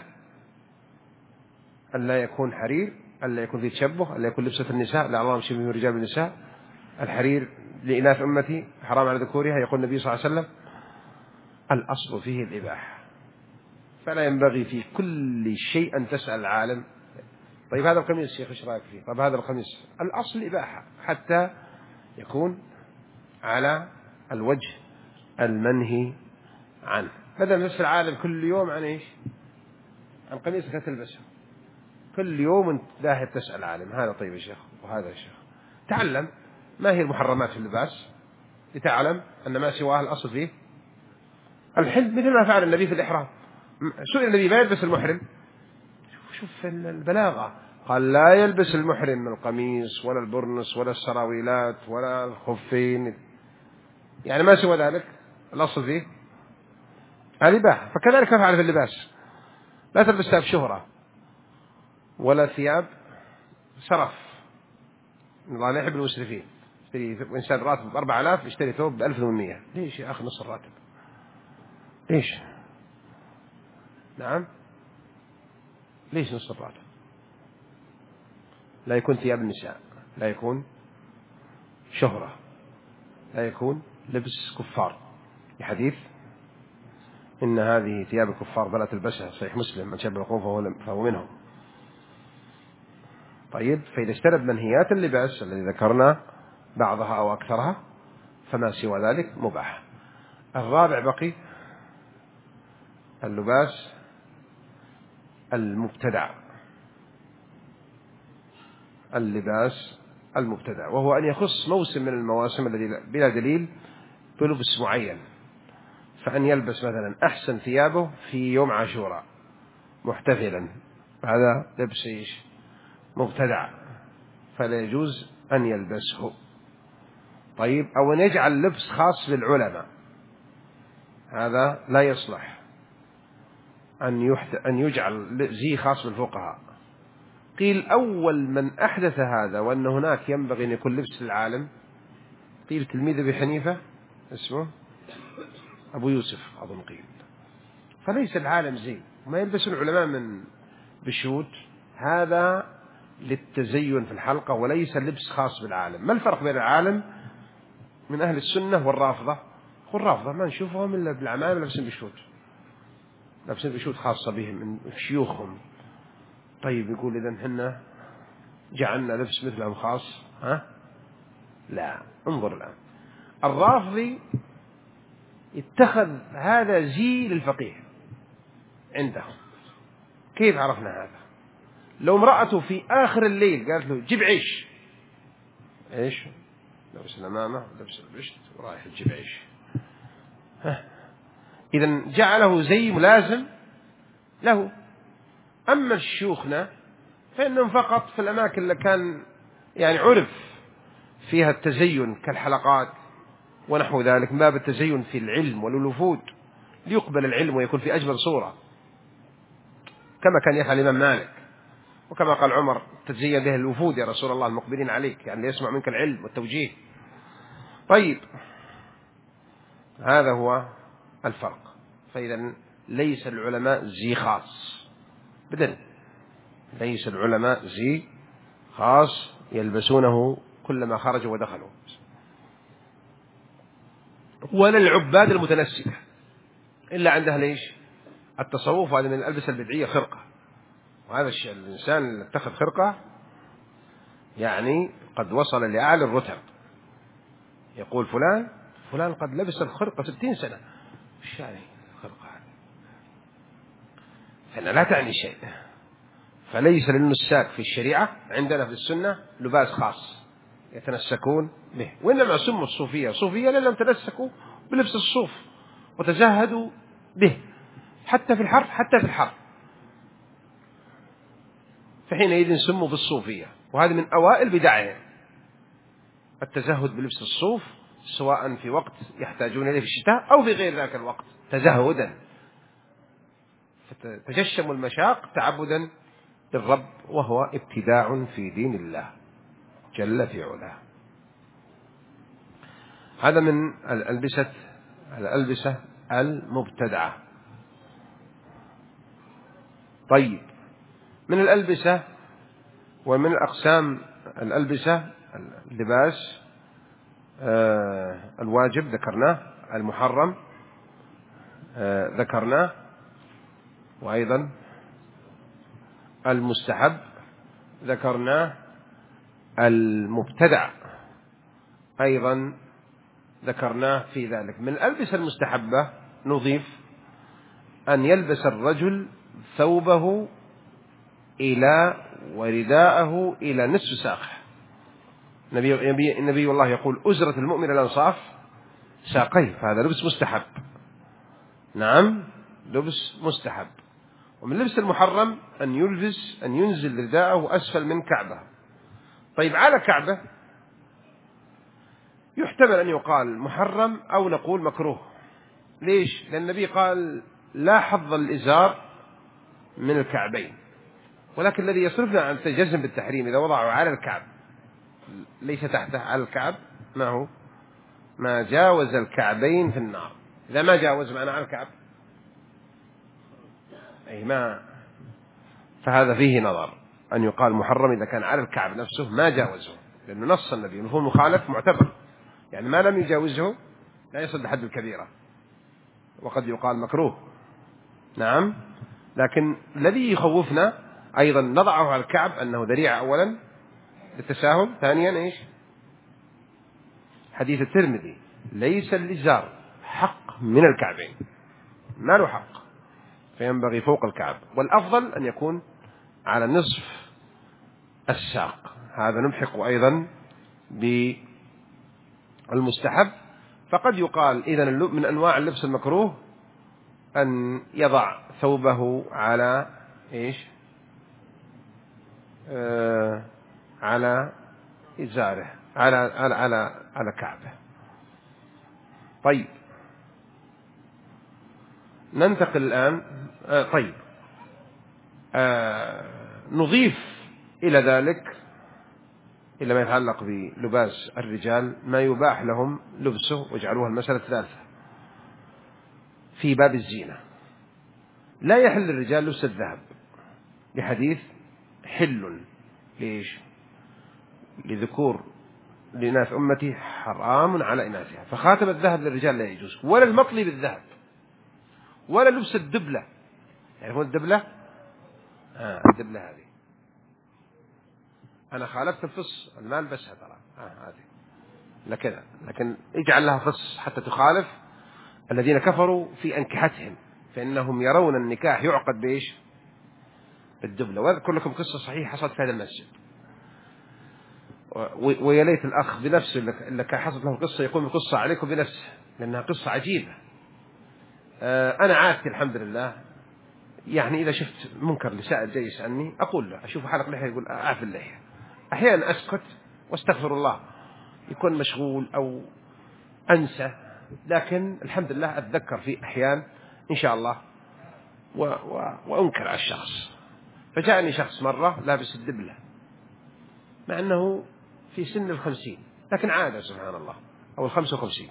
ألا يكون حرير، ألا يكون ذي تشبه، ألا يكون لبسة النساء، لا الله مشبه من رجال بالنساء. الحرير لإناث أمتي حرام على ذكورها، يقول النبي صلى الله عليه وسلم الأصل فيه الإباحة. فلا ينبغي في كل شيء أن تسأل العالم طيب هذا القميص شيخ إيش رأيك فيه؟ طيب هذا القميص الأصل الإباحة حتى يكون على الوجه المنهي عنه. بدل نفس العالم كل يوم عن إيش؟ عن قميص تلبسه كل يوم أنت ذاهب تسأل العالم هذا طيب يا شيخ وهذا يا شيخ. تعلم ما هي المحرمات في اللباس لتعلم أن ما سواه الأصل فيه الحل، مثل ما فعل النبي في الإحرام. سئل النبي ما يلبس المحرم، شوف البلاغة، قال لا يلبس المحرم القميص ولا البرنس ولا السراويلات ولا الخفين، يعني ما سوى ذلك الأصل فيه الإباحة. فكذلك فعل في اللباس، لا تلبس ثياب شهرة ولا ثياب سرف. الله لا يحب المسرفين. يشتري إنسان راتب بأربع آلاف يشتري ثوب بألف وثمانمائة. ليش يا أخي نص الراتب؟ ليش؟ نعم ليش نص الراتب؟ لا يكون ثياب النساء، لا يكون شهرة، لا يكون لبس كفار، الحديث إن هذه ثياب الكفار فلا تلبسها، صحيح مسلم، من شبه القوم فهو, فهو منهم. طيب فإذا اجتنب منهيات اللباس الذي ذكرنا بعضها أو أكثرها فما سوى ذلك مباح. الرابع بقي اللباس المبتدع، اللباس المبتدع وهو أن يخص موسم من المواسم الذي بلا دليل بلبس معين، فأن يلبس مثلا أحسن ثيابه في يوم عاشوراء محتفلا، هذا لبس إيش؟ مبتدع، فلا يجوز أن يلبسه. طيب أو أن يجعل لبس خاص بالعلماء، هذا لا يصلح أن يحت... أن يجعل زي خاص بالفقهاء. قيل أول من أحدث هذا وأن هناك ينبغي أن يكون لبس العالم، قيل تلميذ أبي حنيفة اسمه أبو يوسف أظن قيل. فليس العالم زي ما يلبس العلماء من بشوت، هذا للتزين في الحلقة وليس لبس خاص بالعالم. ما الفرق بين العالم من أهل السنة والرافضة؟ والرافضة ما نشوفهم إلا بالعمام لابسين بشوت، لابسين بشوت خاصة بهم من شيوخهم. طيب يقول إذن حنا جعلنا لبس مثلهم خاص؟ ها؟ لا، انظر الآن الرافضي اتخذ هذا زي للفقيه عنده. كيف عرفنا هذا؟ لو امرأته في آخر الليل قالت له جيب عيش، ايش؟ لبس الأمامة لبس البشت ورايح تجيب عيش، إذن جعله زي ملازم له. أما الشيوخنا فإنهم فقط في الأماكن اللي كان يعني عرف فيها التزين كالحلقات ونحو ذلك، ما بالتزين في العلم والوفود ليقبل العلم ويكون في أجمل صورة، كما كان يفعل الإمام مالك، وكما قال عمر تتزين به الوفود يا رسول الله المقبلين عليك، يعني يسمع منك العلم والتوجيه. طيب هذا هو الفرق. فإذا ليس العلماء زي خاص بدل، ليس العلماء زي خاص يلبسونه كلما خرجوا ودخلوا، ولا العباد المتنسكة إلا عندها ليش؟ التصوف، هذا من الألبسة البدعية خرقة. وهذا الشيء الإنسان اللي اتخذ خرقة يعني قد وصل لأعلى الرتب. يقول فلان فلان قد لبس الخرقة ستين سنة، مش يعني خرقة فإنها لا تعني شيء. فليس للنساك في الشريعة عندنا في السنة لباس خاص يتنسكون به، وإنما سموا الصوفية صوفية لأنهم تنسكوا بلبس الصوف وتزهدوا به حتى في الحر، حتى في الحر فحينئذ سموا بالصوفية. وهذا من أوائل بدعهم التزهد بلبس الصوف، سواء في وقت يحتاجون إليه في الشتاء أو في غير ذاك الوقت تزهدا، فتجشموا المشاق تعبدا للرب، وهو ابتداع في دين الله جل في علاه. هذا من الألبسة الألبسة المبتدعة. طيب من الألبسة ومن الأقسام الألبسة اللباس آه الواجب ذكرناه، المحرم آه ذكرناه، وأيضا المستحب ذكرناه، المبتدع أيضا ذكرناه في ذلك. من الألبسة المستحبة نضيف أن يلبس الرجل ثوبه إلى ورداءه إلى نصف ساقه. النبي النبي والله يقول أزرة المؤمن الأنصاف ساقيه، فهذا لبس مستحب. نعم لبس مستحب. ومن لبس المحرم أن يلبس أن ينزل رداءه أسفل من كعبه. طيب على كعبه يحتمل أن يقال محرم أو نقول مكروه. ليش؟ لأن النبي قال لا حظ الإزار من الكعبين، ولكن الذي يصرفنا عن الجزم بالتحريم إذا وضعه على الكعب ليس تحته، على الكعب ما هو ما جاوز الكعبين في النار. إذا ما جاوز معنا على الكعب أي ما، فهذا فيه نظر أن يقال محرم إذا كان على الكعب نفسه ما جاوزه، لأنه نص النبي مفهوم مخالف معتبر، يعني ما لم يجاوزه لا يصل لحد الكبيرة، وقد يقال مكروه. نعم، لكن الذي يخوفنا أيضا نضعه على الكعب أنه ذريعة أولا للتساهل، ثانيا إيش؟ حديث الترمذي ليس الإزار حق من الكعبين، ما له حق، فينبغي فوق الكعب، والأفضل أن يكون على نصف الساق. هذا نلحق أيضا بالمستحب. فقد يقال إذن من أنواع اللبس المكروه أن يضع ثوبه على إيش؟ آه على إزاره، على على على على كعبه. طيب ننتقل الآن. آه طيب آه نضيف إلى ذلك، إلى ما يتعلق بلباس الرجال، ما يباح لهم لبسه، واجعلوها المسألة الثالثة في باب الزينة. لا يحل للرجال لبس الذهب لحديث حل ليش؟ لذكور لناس أمتي حرام على إناثها، فخاتم الذهب للرجال لا يجوز، ولا المطلي بالذهب، ولا لبس الدبلة. يعرفون الدبلة؟ آه الدبلة هذه أنا خالفت الفص المال بسها ترى آه هذه لكذا، لكن اجعل لها فص حتى تخالف الذين كفروا في أنكحتهم، فإنهم يرون النكاح يعقد بإيش؟ بالدبلة. وأذكر لكم قصة صحيحة حصلت في هذا المسجد، ويا ليت الأخ بنفسه اللي كان حصلت له قصة يقوم بقصة عليكم بنفسه، لأنها قصة عجيبة. أنا عادتي الحمد لله، يعني إذا شفت منكر لسائل جاي يسألني أقول له أشوف حلق لحية يقول أعف اللحية، أحيانا أسكت واستغفر الله، يكون مشغول أو أنسى، لكن الحمد لله أتذكر في أحيان إن شاء الله و... و... وأنكر على الشخص. فجاءني شخص مرة لابس الدبلة مع أنه في سن الخمسين، لكن عادة سبحان الله، أو الخمسة وخمسين،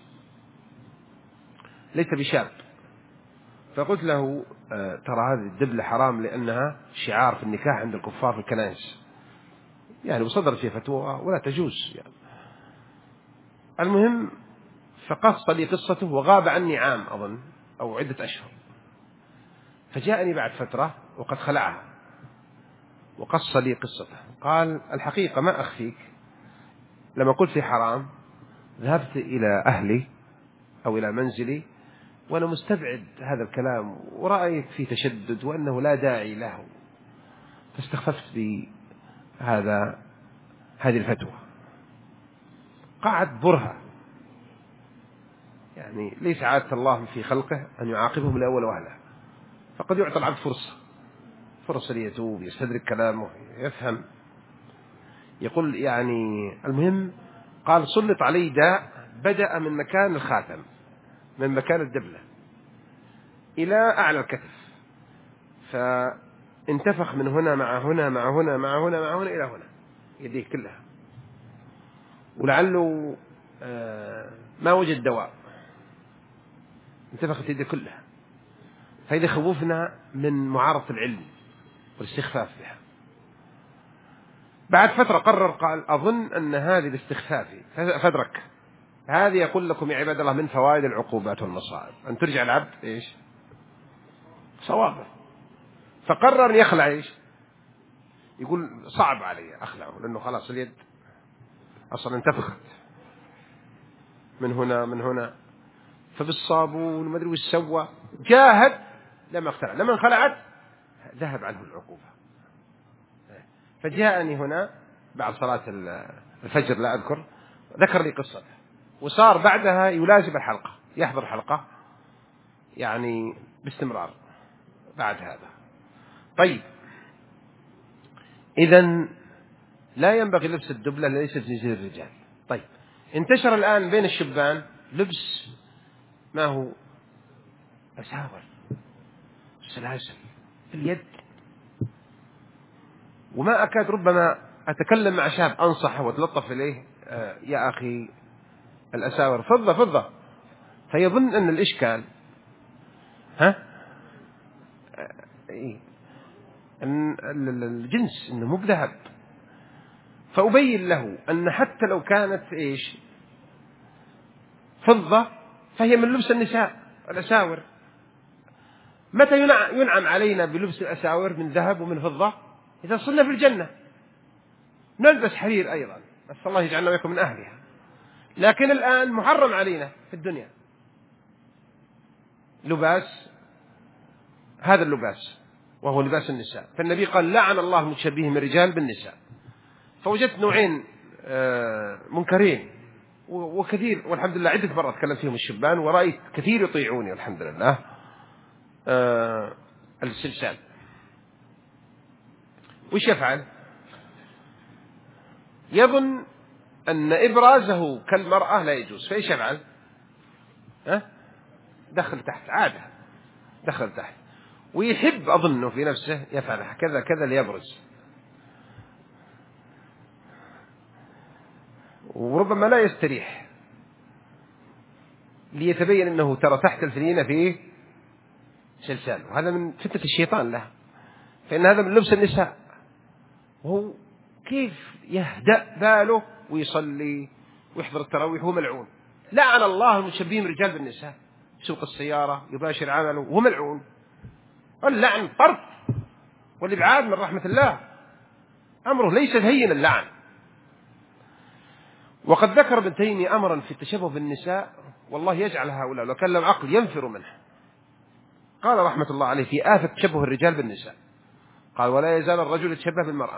ليس بشاب. فقلت له آه ترى هذه الدبلة حرام لأنها شعار في النكاح عند الكفار في الكنائس، يعني وصدرت في فتوى ولا تجوز يعني. المهم فقص لي قصته وغاب عني عام أظن أو عدة أشهر، فجاءني بعد فترة وقد خلعها وقص لي قصته. قال الحقيقة ما أخفيك، لما قلت في حرام ذهبت إلى أهلي أو إلى منزلي وأنا مستبعد هذا الكلام، ورأيت فيه تشدد وأنه لا داعي له، فاستخففت بهذا هذه الفتوى. قعد برهة، يعني ليس عادة الله في خلقه أن يعاقبهم لأول وهلة، فقد يعطى العبد فرصة فرصة ليتوب، يستدرك كلامه، يفهم. يقول يعني المهم قال سلط علي داء بدأ من مكان الخاتم، من مكان الدبلة إلى أعلى الكتف، فانتفخ من هنا مع هنا مع هنا مع هنا مع هنا إلى هنا، يديه كلها، ولعله ما وجد دواء، انتفخت يديه كلها. فإذا خوفنا من معارضة العلم والاستخفاف بها. بعد فترة قرر قال أظن أن هذه الاستخفاف فادرك هذه يقول لكم يا عباد الله من فوائد العقوبات والمصائب أن ترجع العبد إيش؟ صوابه. فقرر أن يخلع إيش؟ يقول صعب علي أخلعه لأنه خلاص اليد أصلا انتفخت من هنا من هنا، فبالصابون ما أدري وش سوى، جاهد لما اختلع، لما انخلعت ذهب عنه العقوبة. فجاءني هنا بعد صلاة الفجر لا أذكر، ذكر لي قصته، وصار بعدها يلازم الحلقة، يحضر حلقة يعني باستمرار بعد هذا. طيب إذن لا ينبغي لبس الدبلة، ليست من زي الرجال. طيب انتشر الآن بين الشبان لبس ما هو أساور سلاسل في اليد، وما أكاد ربما أتكلم مع شاب أنصحه وأتلطف إليه آه يا أخي الأساور فضة فضة، فيظن أن الإشكال ها آه إيه أن الجنس إنه مو بذهب، فأبين له أن حتى لو كانت إيش فضة فهي من لبس النساء الأساور. متى ينعم علينا بلبس الأساور من ذهب ومن فضة؟ إذا صرنا في الجنة نلبس حرير أيضا، نسأل الله يجعلنا ويكون من أهلها، لكن الآن محرم علينا في الدنيا لباس هذا اللباس وهو لباس النساء. فالنبي قال لعن الله المتشبهين من الرجال بالنساء. فوجدت نوعين منكرين وكثير، والحمد لله عدة مرات تكلم فيهم الشبان ورأيت كثير يطيعوني والحمد لله. السلسال وش يفعل؟ يظن أن إبرازه كالمرأة لا يجوز، فإيش يفعل؟ ها؟ دخل تحت عادة، دخل تحت، ويحب أظنه في نفسه يفعل كذا كذا ليبرز، وربما لا يستريح ليتبين أنه ترى تحت الفنينة فيه سلسال، وهذا من فتنة الشيطان له، فإن هذا من لبس النساء. وهو كيف يهدأ باله ويصلي ويحضر التراويح وهو ملعون؟ لعن الله المتشبهين الرجال بالنساء، يسوق السيارة يباشر عمله وهو ملعون. اللعن طرد والإبعاد من رحمة الله، أمره ليس هين اللعن. وقد ذكر ابن تيمية أمرا في التشبه بالنساء والله يجعل هؤلاء لو كان لهم عقل ينفر منه. قال رحمة الله عليه في آفة تشبه الرجال بالنساء، قال ولا يزال الرجل يتشبه بالمرأة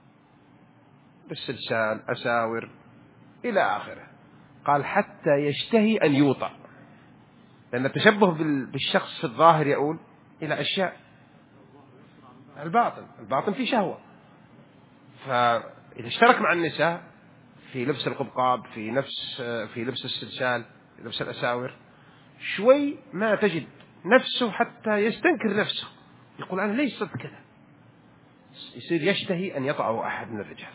بالسلسال أساور إلى آخره، قال حتى يشتهي أن يوطأ، لأن التشبه بالشخص في الظاهر يقول إلى أشياء الباطن، الباطن في شهوة. فإذا اشترك مع النساء في لبس القبقاب، في نفس في لبس السلسال، في لبس الأساور، شوي ما تجد نفسه حتى يستنكر نفسه، يقول أنا ليس صدق كذا، يصير يشتهي أن يطأه أحد من الرجال.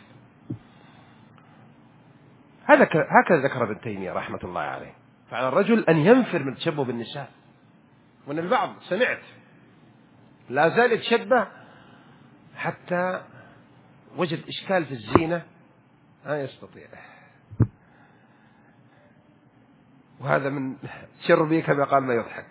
هذا هكذا ذكر ابن تيمية رحمة الله عليه. فعلى الرجل أن ينفر من التشبه بالنساء. وأن البعض سمعت لا زال يتشبه حتى وجد إشكال في الزينة لا يستطيع، وهذا من شر به كما قال ما يضحك.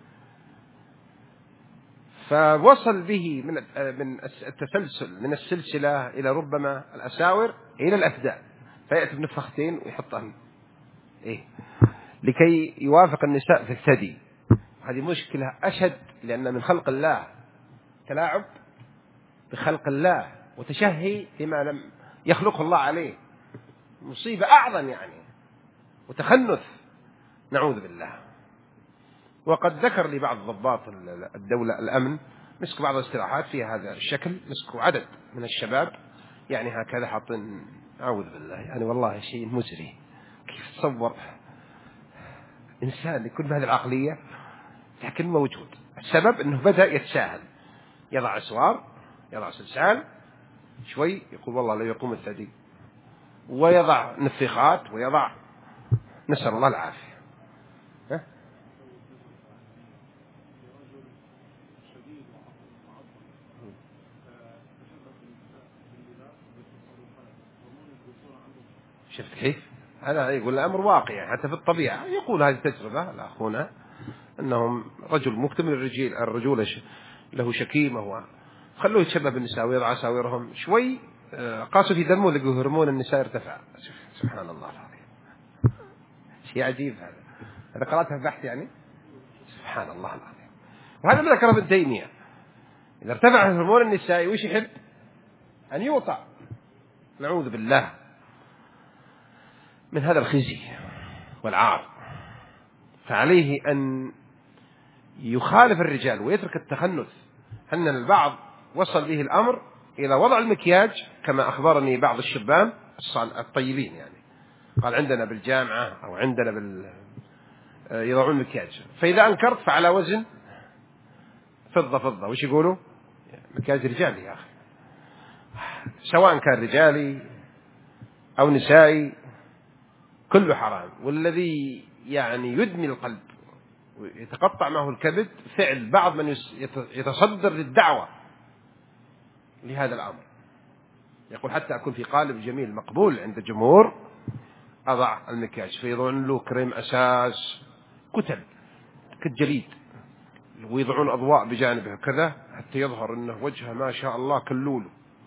فوصل به من من التسلسل من السلسلة إلى ربما الأساور إلى الأفداء، فيأتي بنفختين ويحطهن إيه لكي يوافق النساء في الثدي. هذه مشكلة أشد، لأن من خلق الله تلاعب بخلق الله وتشهي لما لم يخلقه الله عليه، مصيبة أعظم يعني، وتخنث نعوذ بالله. وقد ذكر لي بعض ضباط الدولة الأمن مسكوا بعض الاستراحات في هذا الشكل، مسكوا عدد من الشباب يعني هكذا حاطين، أعوذ بالله يعني والله شيء مزري. كيف تصور إنسان يكون بهذه العقلية؟ لكن موجود. السبب أنه بدأ يتساهل، يضع أسوار، يضع سلسال، شوي يقول والله لا يقوم الثدي، ويضع نفخات، ويضع، نسأل الله العافية. ها؟ شفت كيف؟ هذا يقول الأمر واقع حتى في الطبيعة. يقول هذه تجربة لأخونا أنهم رجل مكتمل الرجال الرجولة له شكيمة خلوه يتشبه بالنساء ويضع أساورهم شوي، قاسوا في دمه لقوا هرمون النساء ارتفع. سبحان الله العظيم، شيء عجيب هذا. هذا قرأتها في بحث يعني. سبحان الله العظيم. وهذا ما ذكره ابن تيمية. إذا ارتفع هرمون النساء وش يحب؟ أن يوطأ. نعوذ بالله من هذا الخزي والعار. فعليه أن يخالف الرجال ويترك التخنث. أن البعض وصل به الأمر إلى وضع المكياج كما أخبرني بعض الشبان الطيبين، يعني قال عندنا بالجامعة أو عندنا بال يضعون المكياج، فإذا أنكرت فعلى وزن فضة فضة. وش يقولوا؟ مكياج رجالي يا أخي، سواء كان رجالي أو نسائي كله حرام. والذي يعني يدمي القلب ويتقطع معه الكبد فعل بعض من يتصدر للدعوة لهذا الأمر. يقول حتى أكون في قالب جميل مقبول عند الجمهور أضع المكياج، فيضعون له كريم أساس كتل كالجليد، ويضعون أضواء بجانبه كذا حتى يظهر أنه وجهه ما شاء الله كاللولو.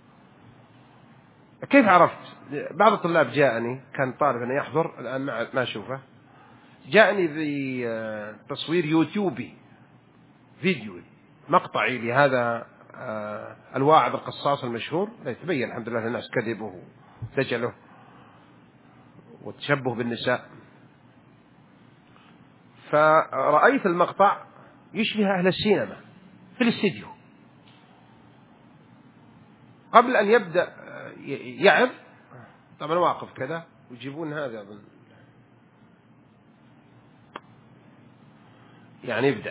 كيف عرفت؟ بعض الطلاب جاءني، كان طالب أن يحضر الآن ما أشوفه، جاءني بتصوير يوتيوبي فيديو مقطعي لهذا الواعظ القصاص المشهور. يتبين الحمد لله للناس كذبه ودجله والتشبه بالنساء. فرأيت المقطع يشبه أهل السينما في الاستديو، قبل أن يبدأ يعظ طبعا واقف كذا ويجيبون هذا أظن يعني يبدأ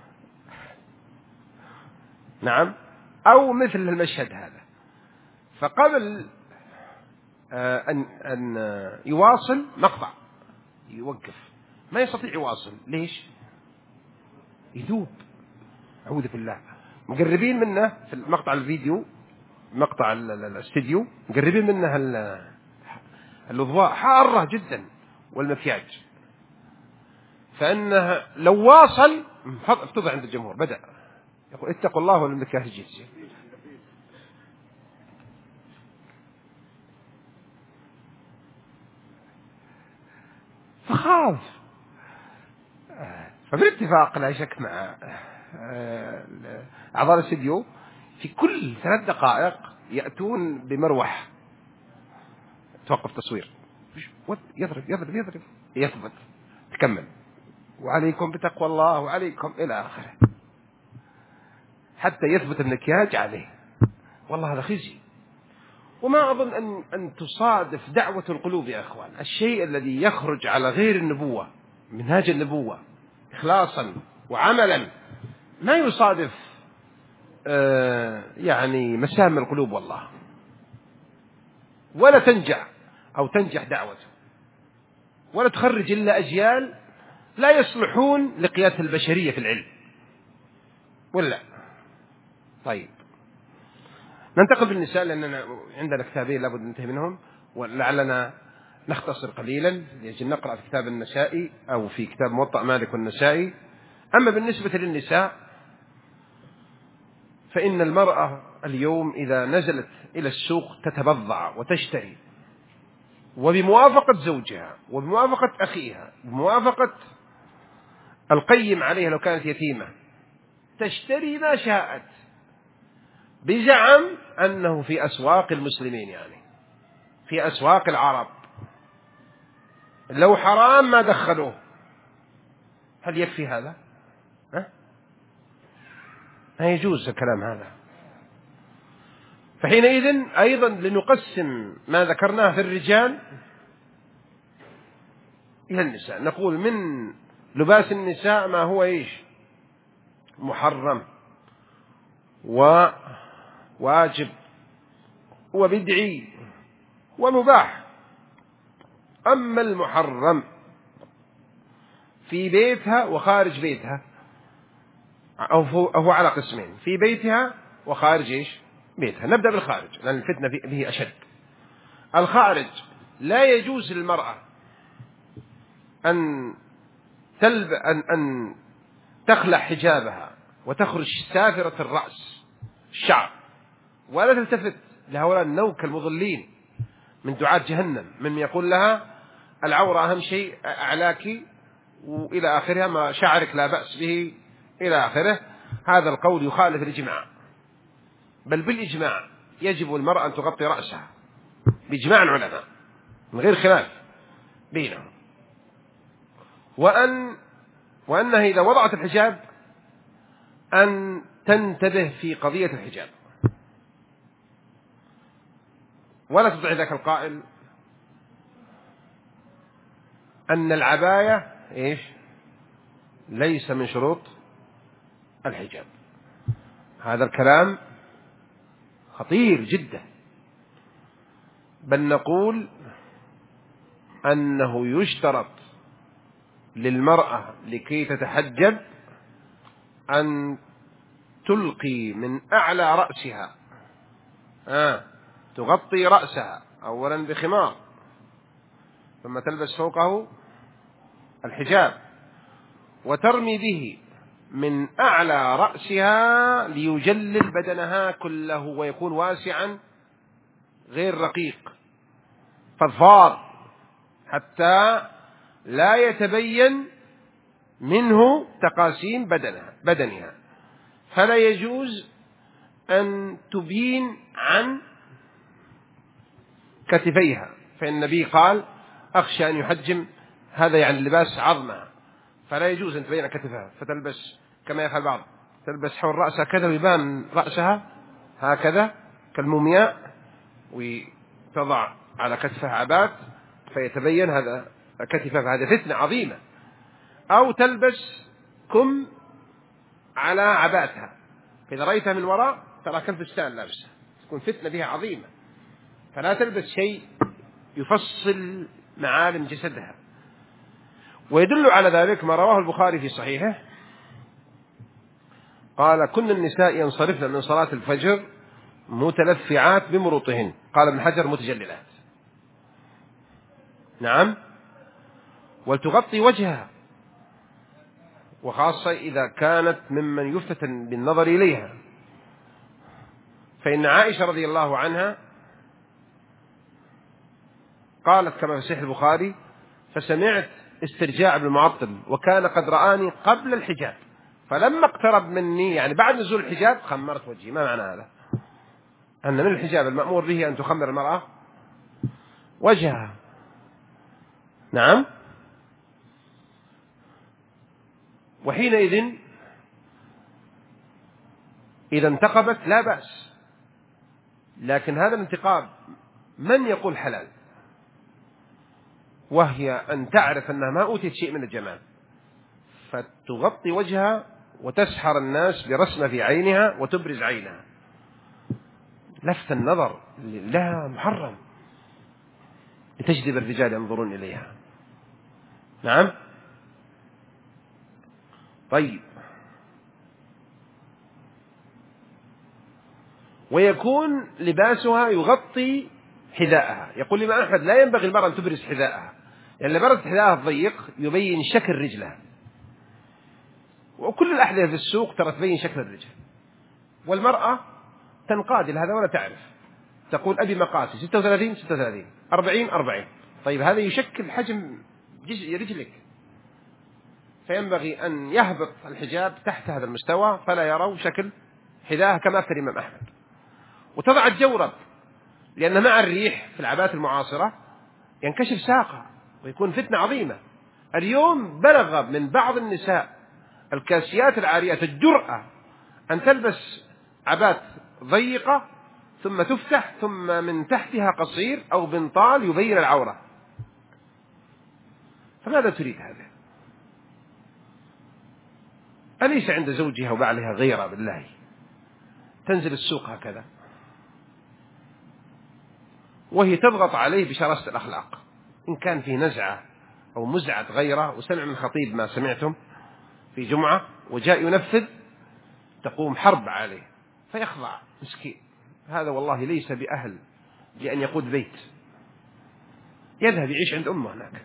نعم أو مثل المشهد هذا. فقبل أن أن يواصل مقطع يوقف، ما يستطيع يواصل. ليش؟ يذوب. أعوذ بالله. مقربين منه في المقطع الفيديو مقطع الاستديو مقربين منه الأضواء حارة جدا والمكياج، فإنه لو واصل افتضح عند الجمهور. بدأ يقول اتقوا الله والمكياج جيد. فخاف. فبالاتفاق لا شك مع أعضاء الاستديو في كل ثلاث دقائق يأتون بمروح توقف تصوير، يضرب يضرب يضرب يثبت تكمل وعليكم بتقوى الله وعليكم إلى آخره حتى يثبت المكياج عليه. والله هذا خزي. وما أظن أن أن تصادف دعوة القلوب يا أخوان الشيء الذي يخرج على غير النبوة منهاج النبوة إخلاصا وعملا ما يصادف آه يعني مسام القلوب والله، ولا تنجح أو تنجح دعوته، ولا تخرج إلا أجيال لا يصلحون لقيادة البشرية في العلم ولا. طيب ننتقل بالنساء لأننا عندنا كتابين لابد ننتهي منهم، ولعلنا نختصر قليلا لأجل نقرأ في كتاب النسائي أو في كتاب موطأ مالك والنسائي. أما بالنسبة للنساء فإن المرأة اليوم إذا نزلت إلى السوق تتبضع وتشتري، وبموافقة زوجها وبموافقة أخيها بموافقة القيم عليها لو كانت يتيمة تشتري ما شاءت بزعم أنه في أسواق المسلمين، يعني في أسواق العرب لو حرام ما دخلوه. هل يكفي هذا؟ ها؟ ما يجوز الكلام هذا. فحينئذ أيضا لنقسم ما ذكرناه في الرجال إلى النساء. نقول من لباس النساء ما هو إيش؟ محرم وواجب وبدعي ومباح. أما المحرم في بيتها وخارج بيتها أو هو على قسمين، في بيتها وخارج إيش؟ بيتها. نبدأ بالخارج لأن الفتنة به أشد. الخارج لا يجوز للمرأة أن تلب أن أن تخلع حجابها وتخرج سافرة الرأس الشعر ولا تلتفت لهؤلاء النوك المضلين من دعاة جهنم، من يقول لها العورة أهم شيء، أعلاك وإلى آخرها، ما شعرك لا بأس به إلى آخره. هذا القول يخالف الإجماع، بل بالإجماع يجب المرأة أن تغطي رأسها بإجماع العلماء من غير خلاف بينهم، وأن وأنها إذا وضعت الحجاب أن تنتبه في قضية الحجاب، ولا تطع ذاك القائل أن العباية إيش ليس من شروط الحجاب. هذا الكلام خطير جدا، بل نقول أنه يشترط للمرأة لكي تتحجب أن تلقي من أعلى رأسها، آه تغطي رأسها أولا بخمار، ثم تلبس فوقه الحجاب، وترمي به من أعلى رأسها ليجلل بدنها كله ويكون واسعا غير رقيق فضفاض، حتى لا يتبين منه تقاسيم بدنها بدنها فلا يجوز أن تبين عن كتفيها، فإن النبي قال أخشى أن يحجم، هذا يعني اللباس عظمها، فلا يجوز أن تبين كتفها فتلبس كما يفعل بعض، تلبس حول رأسها كذا ويبان رأسها هكذا كالمومياء، وتضع على كتفها عبات فيتبين هذا كتفها، فهذا فتنة عظيمة. أو تلبس كم على عباتها، فإذا رأيتها من وراء ترى كالفستان لابسة، تكون فتنة بها عظيمة، فلا تلبس شيء يفصل معالم جسدها. ويدل على ذلك ما رواه البخاري في صحيحه قال كن النساء ينصرفن من صلاة الفجر متلفعات بمروطهن، قال ابن حجر متجللات، نعم، ولتغطي وجهها، وخاصة إذا كانت ممن يفتتن بالنظر إليها، فإن عائشة رضي الله عنها قالت كما في صحيح البخاري فسمعت استرجاع ابن المعطل وكان قد رآني قبل الحجاب، فلما اقترب مني يعني بعد نزول الحجاب خمرت وجهي. ما معنى هذا؟ أن من الحجاب المأمور به أن تخمر المرأة وجهها، نعم، وحينئذ إذا انتقبت لا بأس، لكن هذا الانتقاب من يقول حلال؟ وهي أن تعرف أنها ما أوتيت شيء من الجمال، فتغطي وجهها وتسحر الناس برسمة في عينها وتبرز عينها، لفت النظر لها محرم لتجذب الرجال ينظرون إليها، نعم. طيب، ويكون لباسها يغطي حذاءها. يقول الإمام أحمد لا ينبغي المرأة أن تبرز حذاءها، لأن يعني برز حذاءها الضيق يبين شكل رجلها، وكل الأحذية في السوق ترى تبين شكل الرجل، والمرأة تنقاد لهذا ولا تعرف، تقول أبي مقاسي ستة وثلاثين ستة وثلاثين أربعين أربعين، طيب هذا يشكل حجم رجلك، فينبغي أن يهبط الحجاب تحت هذا المستوى فلا يروا شكل حذاءها كما أفتى الإمام أحمد. وتضع الجورب، لأن مع الريح في العبات المعاصرة ينكشف ساقها ويكون فتنة عظيمة. اليوم بلغ من بعض النساء الكاسيات العاريات الجرأة أن تلبس عبات ضيقة ثم تفتح ثم من تحتها قصير أو بنطال يبين العورة، فماذا تريد هذا؟ أليس عند زوجها وبعلها غيرة بالله تنزل السوق هكذا وهي تضغط عليه بشراسة الأخلاق؟ إن كان في نزعة أو مزعة غيرة وسمع من خطيب ما سمعتم في جمعة وجاء ينفذ تقوم حرب عليه فيخضع مسكين، هذا والله ليس بأهل لأن يقود بيت، يذهب يعيش عند أمه هناك،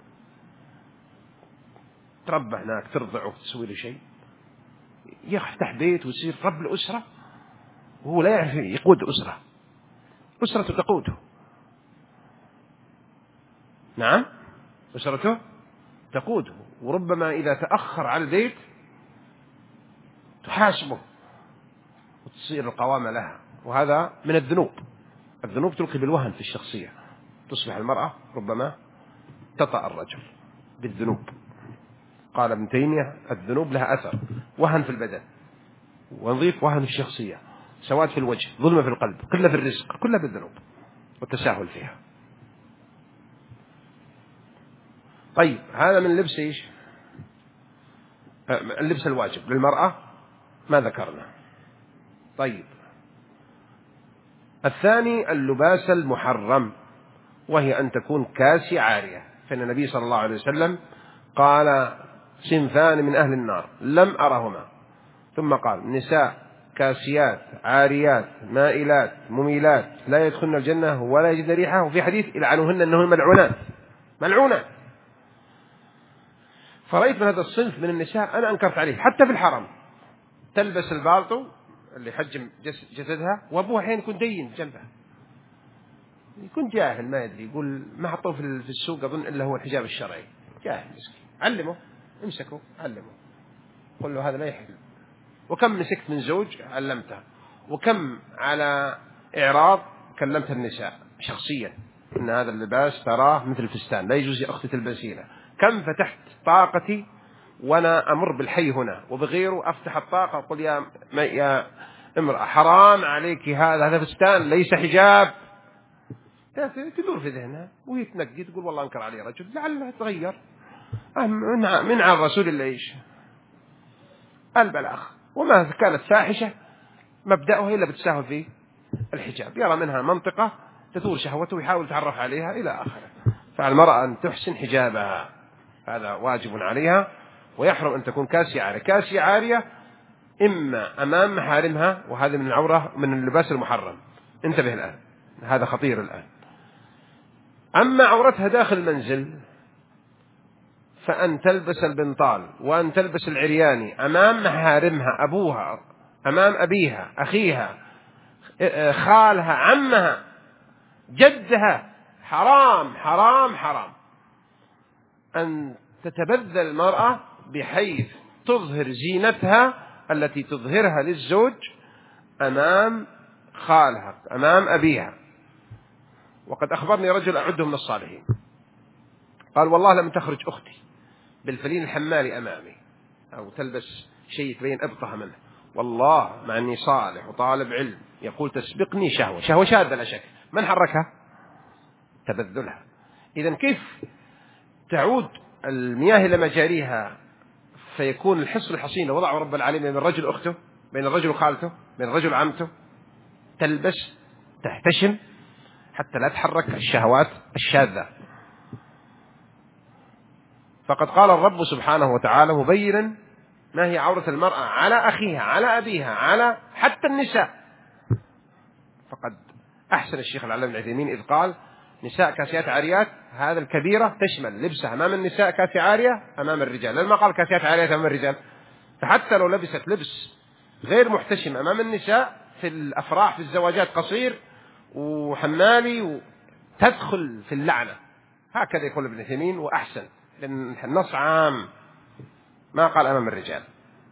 تربى هناك، ترضعه، تسوي له شيء، يفتح بيت ويصير رب الأسرة. وهو لا يعرف يقود أسرة، أسرته تقوده. نعم، أسرته تقوده، وربما إذا تأخر على البيت تحاسبه وتصير القوامة لها، وهذا من الذنوب. الذنوب تلقي بالوهن في الشخصية، تصبح المرأة ربما تطأ الرجل بالذنوب. قال ابن تيمية الذنوب لها أثر، وهن في البدن، ونضيف وهن في الشخصية، سواد في الوجه، ظلمة في القلب، كلها في الرزق، كلها بالذنوب والتساهل فيها. طيب هذا من لبس إيش؟ اللبس الواجب للمرأة ما ذكرنا. طيب الثاني اللباس المحرم، وهي أن تكون كاسية عارية، فإن النبي صلى الله عليه وسلم قال صنفان من أهل النار لم أرهما، ثم قال نساء كاسيات عاريات مائلات مميلات لا يدخلن الجنة ولا يجد ريحها، وفي حديث يلعنهن أنهن ملعونات ملعونات. فرأيت من هذا الصنف من النساء أنا أنكرت عليه، حتى في الحرم تلبس البالطو اللي حجم جسدها، وأبوها حين يكون دين جنبها، يكون جاهل ما يدري، يقول ما حطوه في السوق أظن إلا هو الحجاب الشرعي، جاهل مسكين، علمه، امسكه علمه، قل له هذا لا يحل. وكم مسكت من زوج علمتها، وكم على إعراض كلمت النساء شخصيا إن هذا اللباس تراه مثل الفستان لا يجوز يا أختي تلبسينه. كم فتحت طاقتي وأنا أمر بالحي هنا وبغيره، أفتح الطاقة وقل يا يا امرأة حرام عليك هذا هذا فستان ليس حجاب، تدور في ذهنها وهي تنقي تقول والله أنكر عليه رجل لعله تغير. من عن الرسول إلا إيش؟ البلاغ، وما كانت فاحشة مبدأها إلا بتساهل في الحجاب، يرى منها منطقة تثور شهوته ويحاول يتعرف عليها إلى آخره. فالمرأة أن تحسن حجابها، هذا واجب عليها، ويحرم أن تكون كاسية عارية. كاسية عارية إما أمام محارمها، وهذا من العورة من اللباس المحرم، انتبه الآن هذا خطير الآن. أما عورتها داخل المنزل فأن تلبس البنطال وأن تلبس العرياني أمام محارمها، أبوها أمام أبيها أخيها خالها عمها جدها، حرام حرام حرام أن تتبذل المرأة بحيث تظهر زينتها التي تظهرها للزوج أمام خالها أمام أبيها. وقد أخبرني رجل أعده من الصالحين قال والله لم تخرج أختي بالفلين الحمالي أمامي أو تلبس شيء تبين أبطها منه، والله مع أني صالح وطالب علم، يقول تسبقني شهوة شهوة شاذة لا شك، من حركها؟ تبذلها. إذن كيف تعود المياه إلى مجاريها فيكون الحصن الحصين لو وضعه رب العالمين بين الرجل أخته، بين الرجل وخالته، بين الرجل عمته، تلبس تحتشم حتى لا تحرك الشهوات الشاذة. فقد قال الرب سبحانه وتعالى مبينا ما هي عورة المرأة على أخيها على أبيها على حتى النساء. فقد أحسن الشيخ العلامة ابن عثيمين إذ قال نساء كاسيات عاريات، هذا الكبيرة تشمل لبسها أمام النساء كاسية عارية أمام الرجال، لما قال كاسيات عاريات أمام الرجال، فحتى لو لبست لبس غير محتشم أمام النساء في الأفراح في الزواجات قصير وحمالي تدخل في اللعنة، هكذا يقول ابن عثيمين وأحسن، لأن النص عام ما قال أمام الرجال.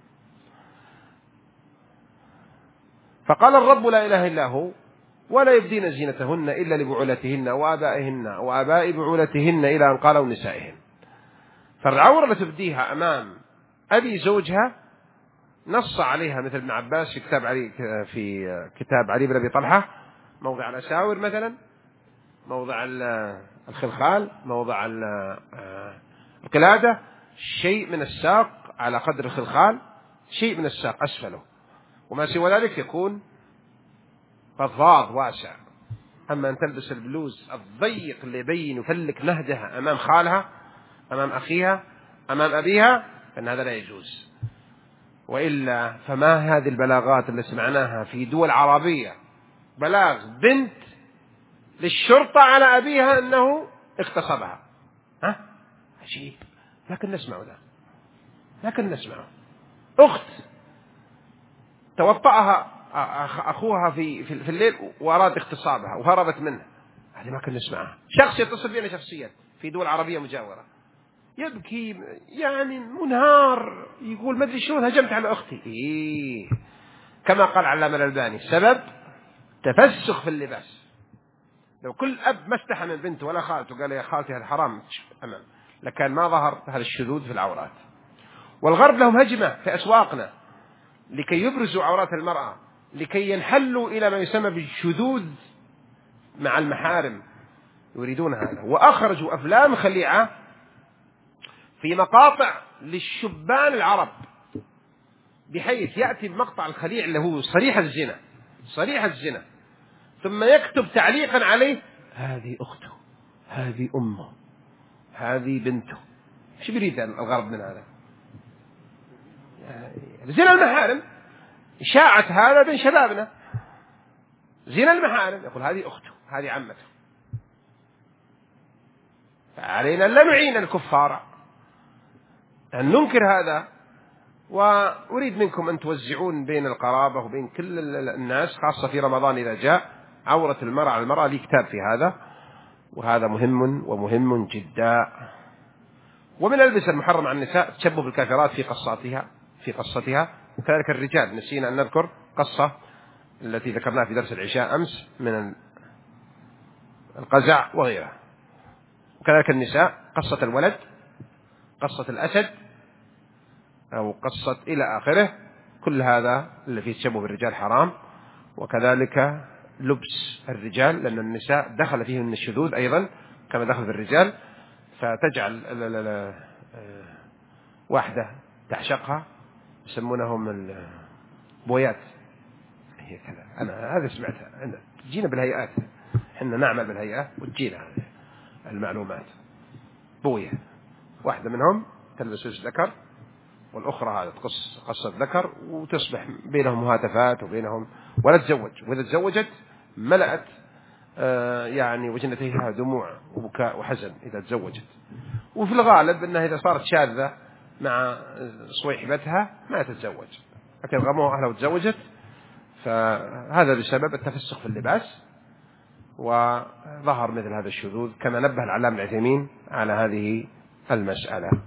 فقال الرب لا إله إلا هو ولا يبدين زينتهن إلا لبعولتهن وآبائهن وآباء بعولتهن إلى أن قالوا نسائهن. فالعورة التي تبديها أمام أبي زوجها نص عليها مثل ابن عباس في كتاب علي في كتاب علي بن أبي طلحة، موضع الأساور مثلا، موضع الخلخال، موضع القلادة، شيء من الساق على قدر الخلخال، شيء من الساق أسفله، وما سوى ذلك يكون فضفاض واسع. أما أن تلبس البلوز الضيق اللي يبين يفلك نهجها أمام خالها أمام أخيها أمام أبيها فإن هذا لا يجوز. وإلا فما هذه البلاغات اللي سمعناها في دول عربية، بلاغ بنت للشرطة على أبيها أنه اغتصبها، ها عجيب، لكن نسمع ذا، لكن نسمع أخت توطأها أخوها في في الليل وأراد اغتصابها وهربت منه، هذه ما كنا نسمعها. شخص يتصل بنا شخصيا في دول عربية مجاورة يبكي يعني منهار، يقول ما أدري شلون هجمت على أختي. إيه كما قال علامة الألباني السبب تفسخ في اللباس. لو كل أب ما استحى من بنته ولا خالته قال يا خالتي هذا حرام أمام، لكان ما ظهر هذا الشذوذ في العورات. والغرب لهم هجمة في أسواقنا لكي يبرزوا عورات المرأة، لكي ينحلوا إلى ما يسمى بالشذوذ مع المحارم، يريدون هذا. وأخرجوا أفلام خليعة في مقاطع للشبان العرب، بحيث يأتي بمقطع الخليع اللي هو صريح الزنا صريح الزنا ثم يكتب تعليقا عليه هذه أخته، هذه أمه، هذه بنته. ايش بيريد الغرب من هذا؟ زنا المحارم. إشاعة هذا بين شبابنا، زنا المحارم، يقول هذه أخته، هذه عمته. فعلينا لا نعين الكفار أن ننكر هذا. وأريد منكم أن توزعون بين القرابة وبين كل الناس، خاصة في رمضان إذا جاء، عورة المرأة على المرأة. لي كتاب في هذا، وهذا مهم ومهم جدا. ومن البس المحرم على النساء تشبه بالكافرات في قصاتها في قصتها وكذلك الرجال. نسينا أن نذكر قصة التي ذكرناها في درس العشاء أمس من القزع وغيرها. وكذلك النساء قصة الولد، قصة الأسد، أو قصة إلى آخره. كل هذا اللي فيه تشبه بالرجال حرام. وكذلك لبس الرجال، لأن النساء دخل فيه من الشذوذ أيضا كما دخل في الرجال. فتجعل واحدة تعشقها، يسمونهم البويات، هي كذا. أنا هذا سمعتها، تجينا بالهيئات، إحنا نعمل بالهيئة وتجينا المعلومات. بوية واحدة منهم تلبس ذكر، والأخرى هذا تقص قصة ذكر، وتصبح بينهم مهاتفات وبينهم، ولا تزوج. وإذا تزوجت ملأت آه يعني وجنتيها دموع وبكاء وحزن إذا تزوجت. وفي الغالب أنها إذا صارت شاذة مع صويحبتها ما تتزوج، لكن غموها أهلها وتزوجت. فهذا بسبب التفسخ في اللباس، وظهر مثل هذا الشذوذ كما نبه العلامة العثيمين على هذه المسألة.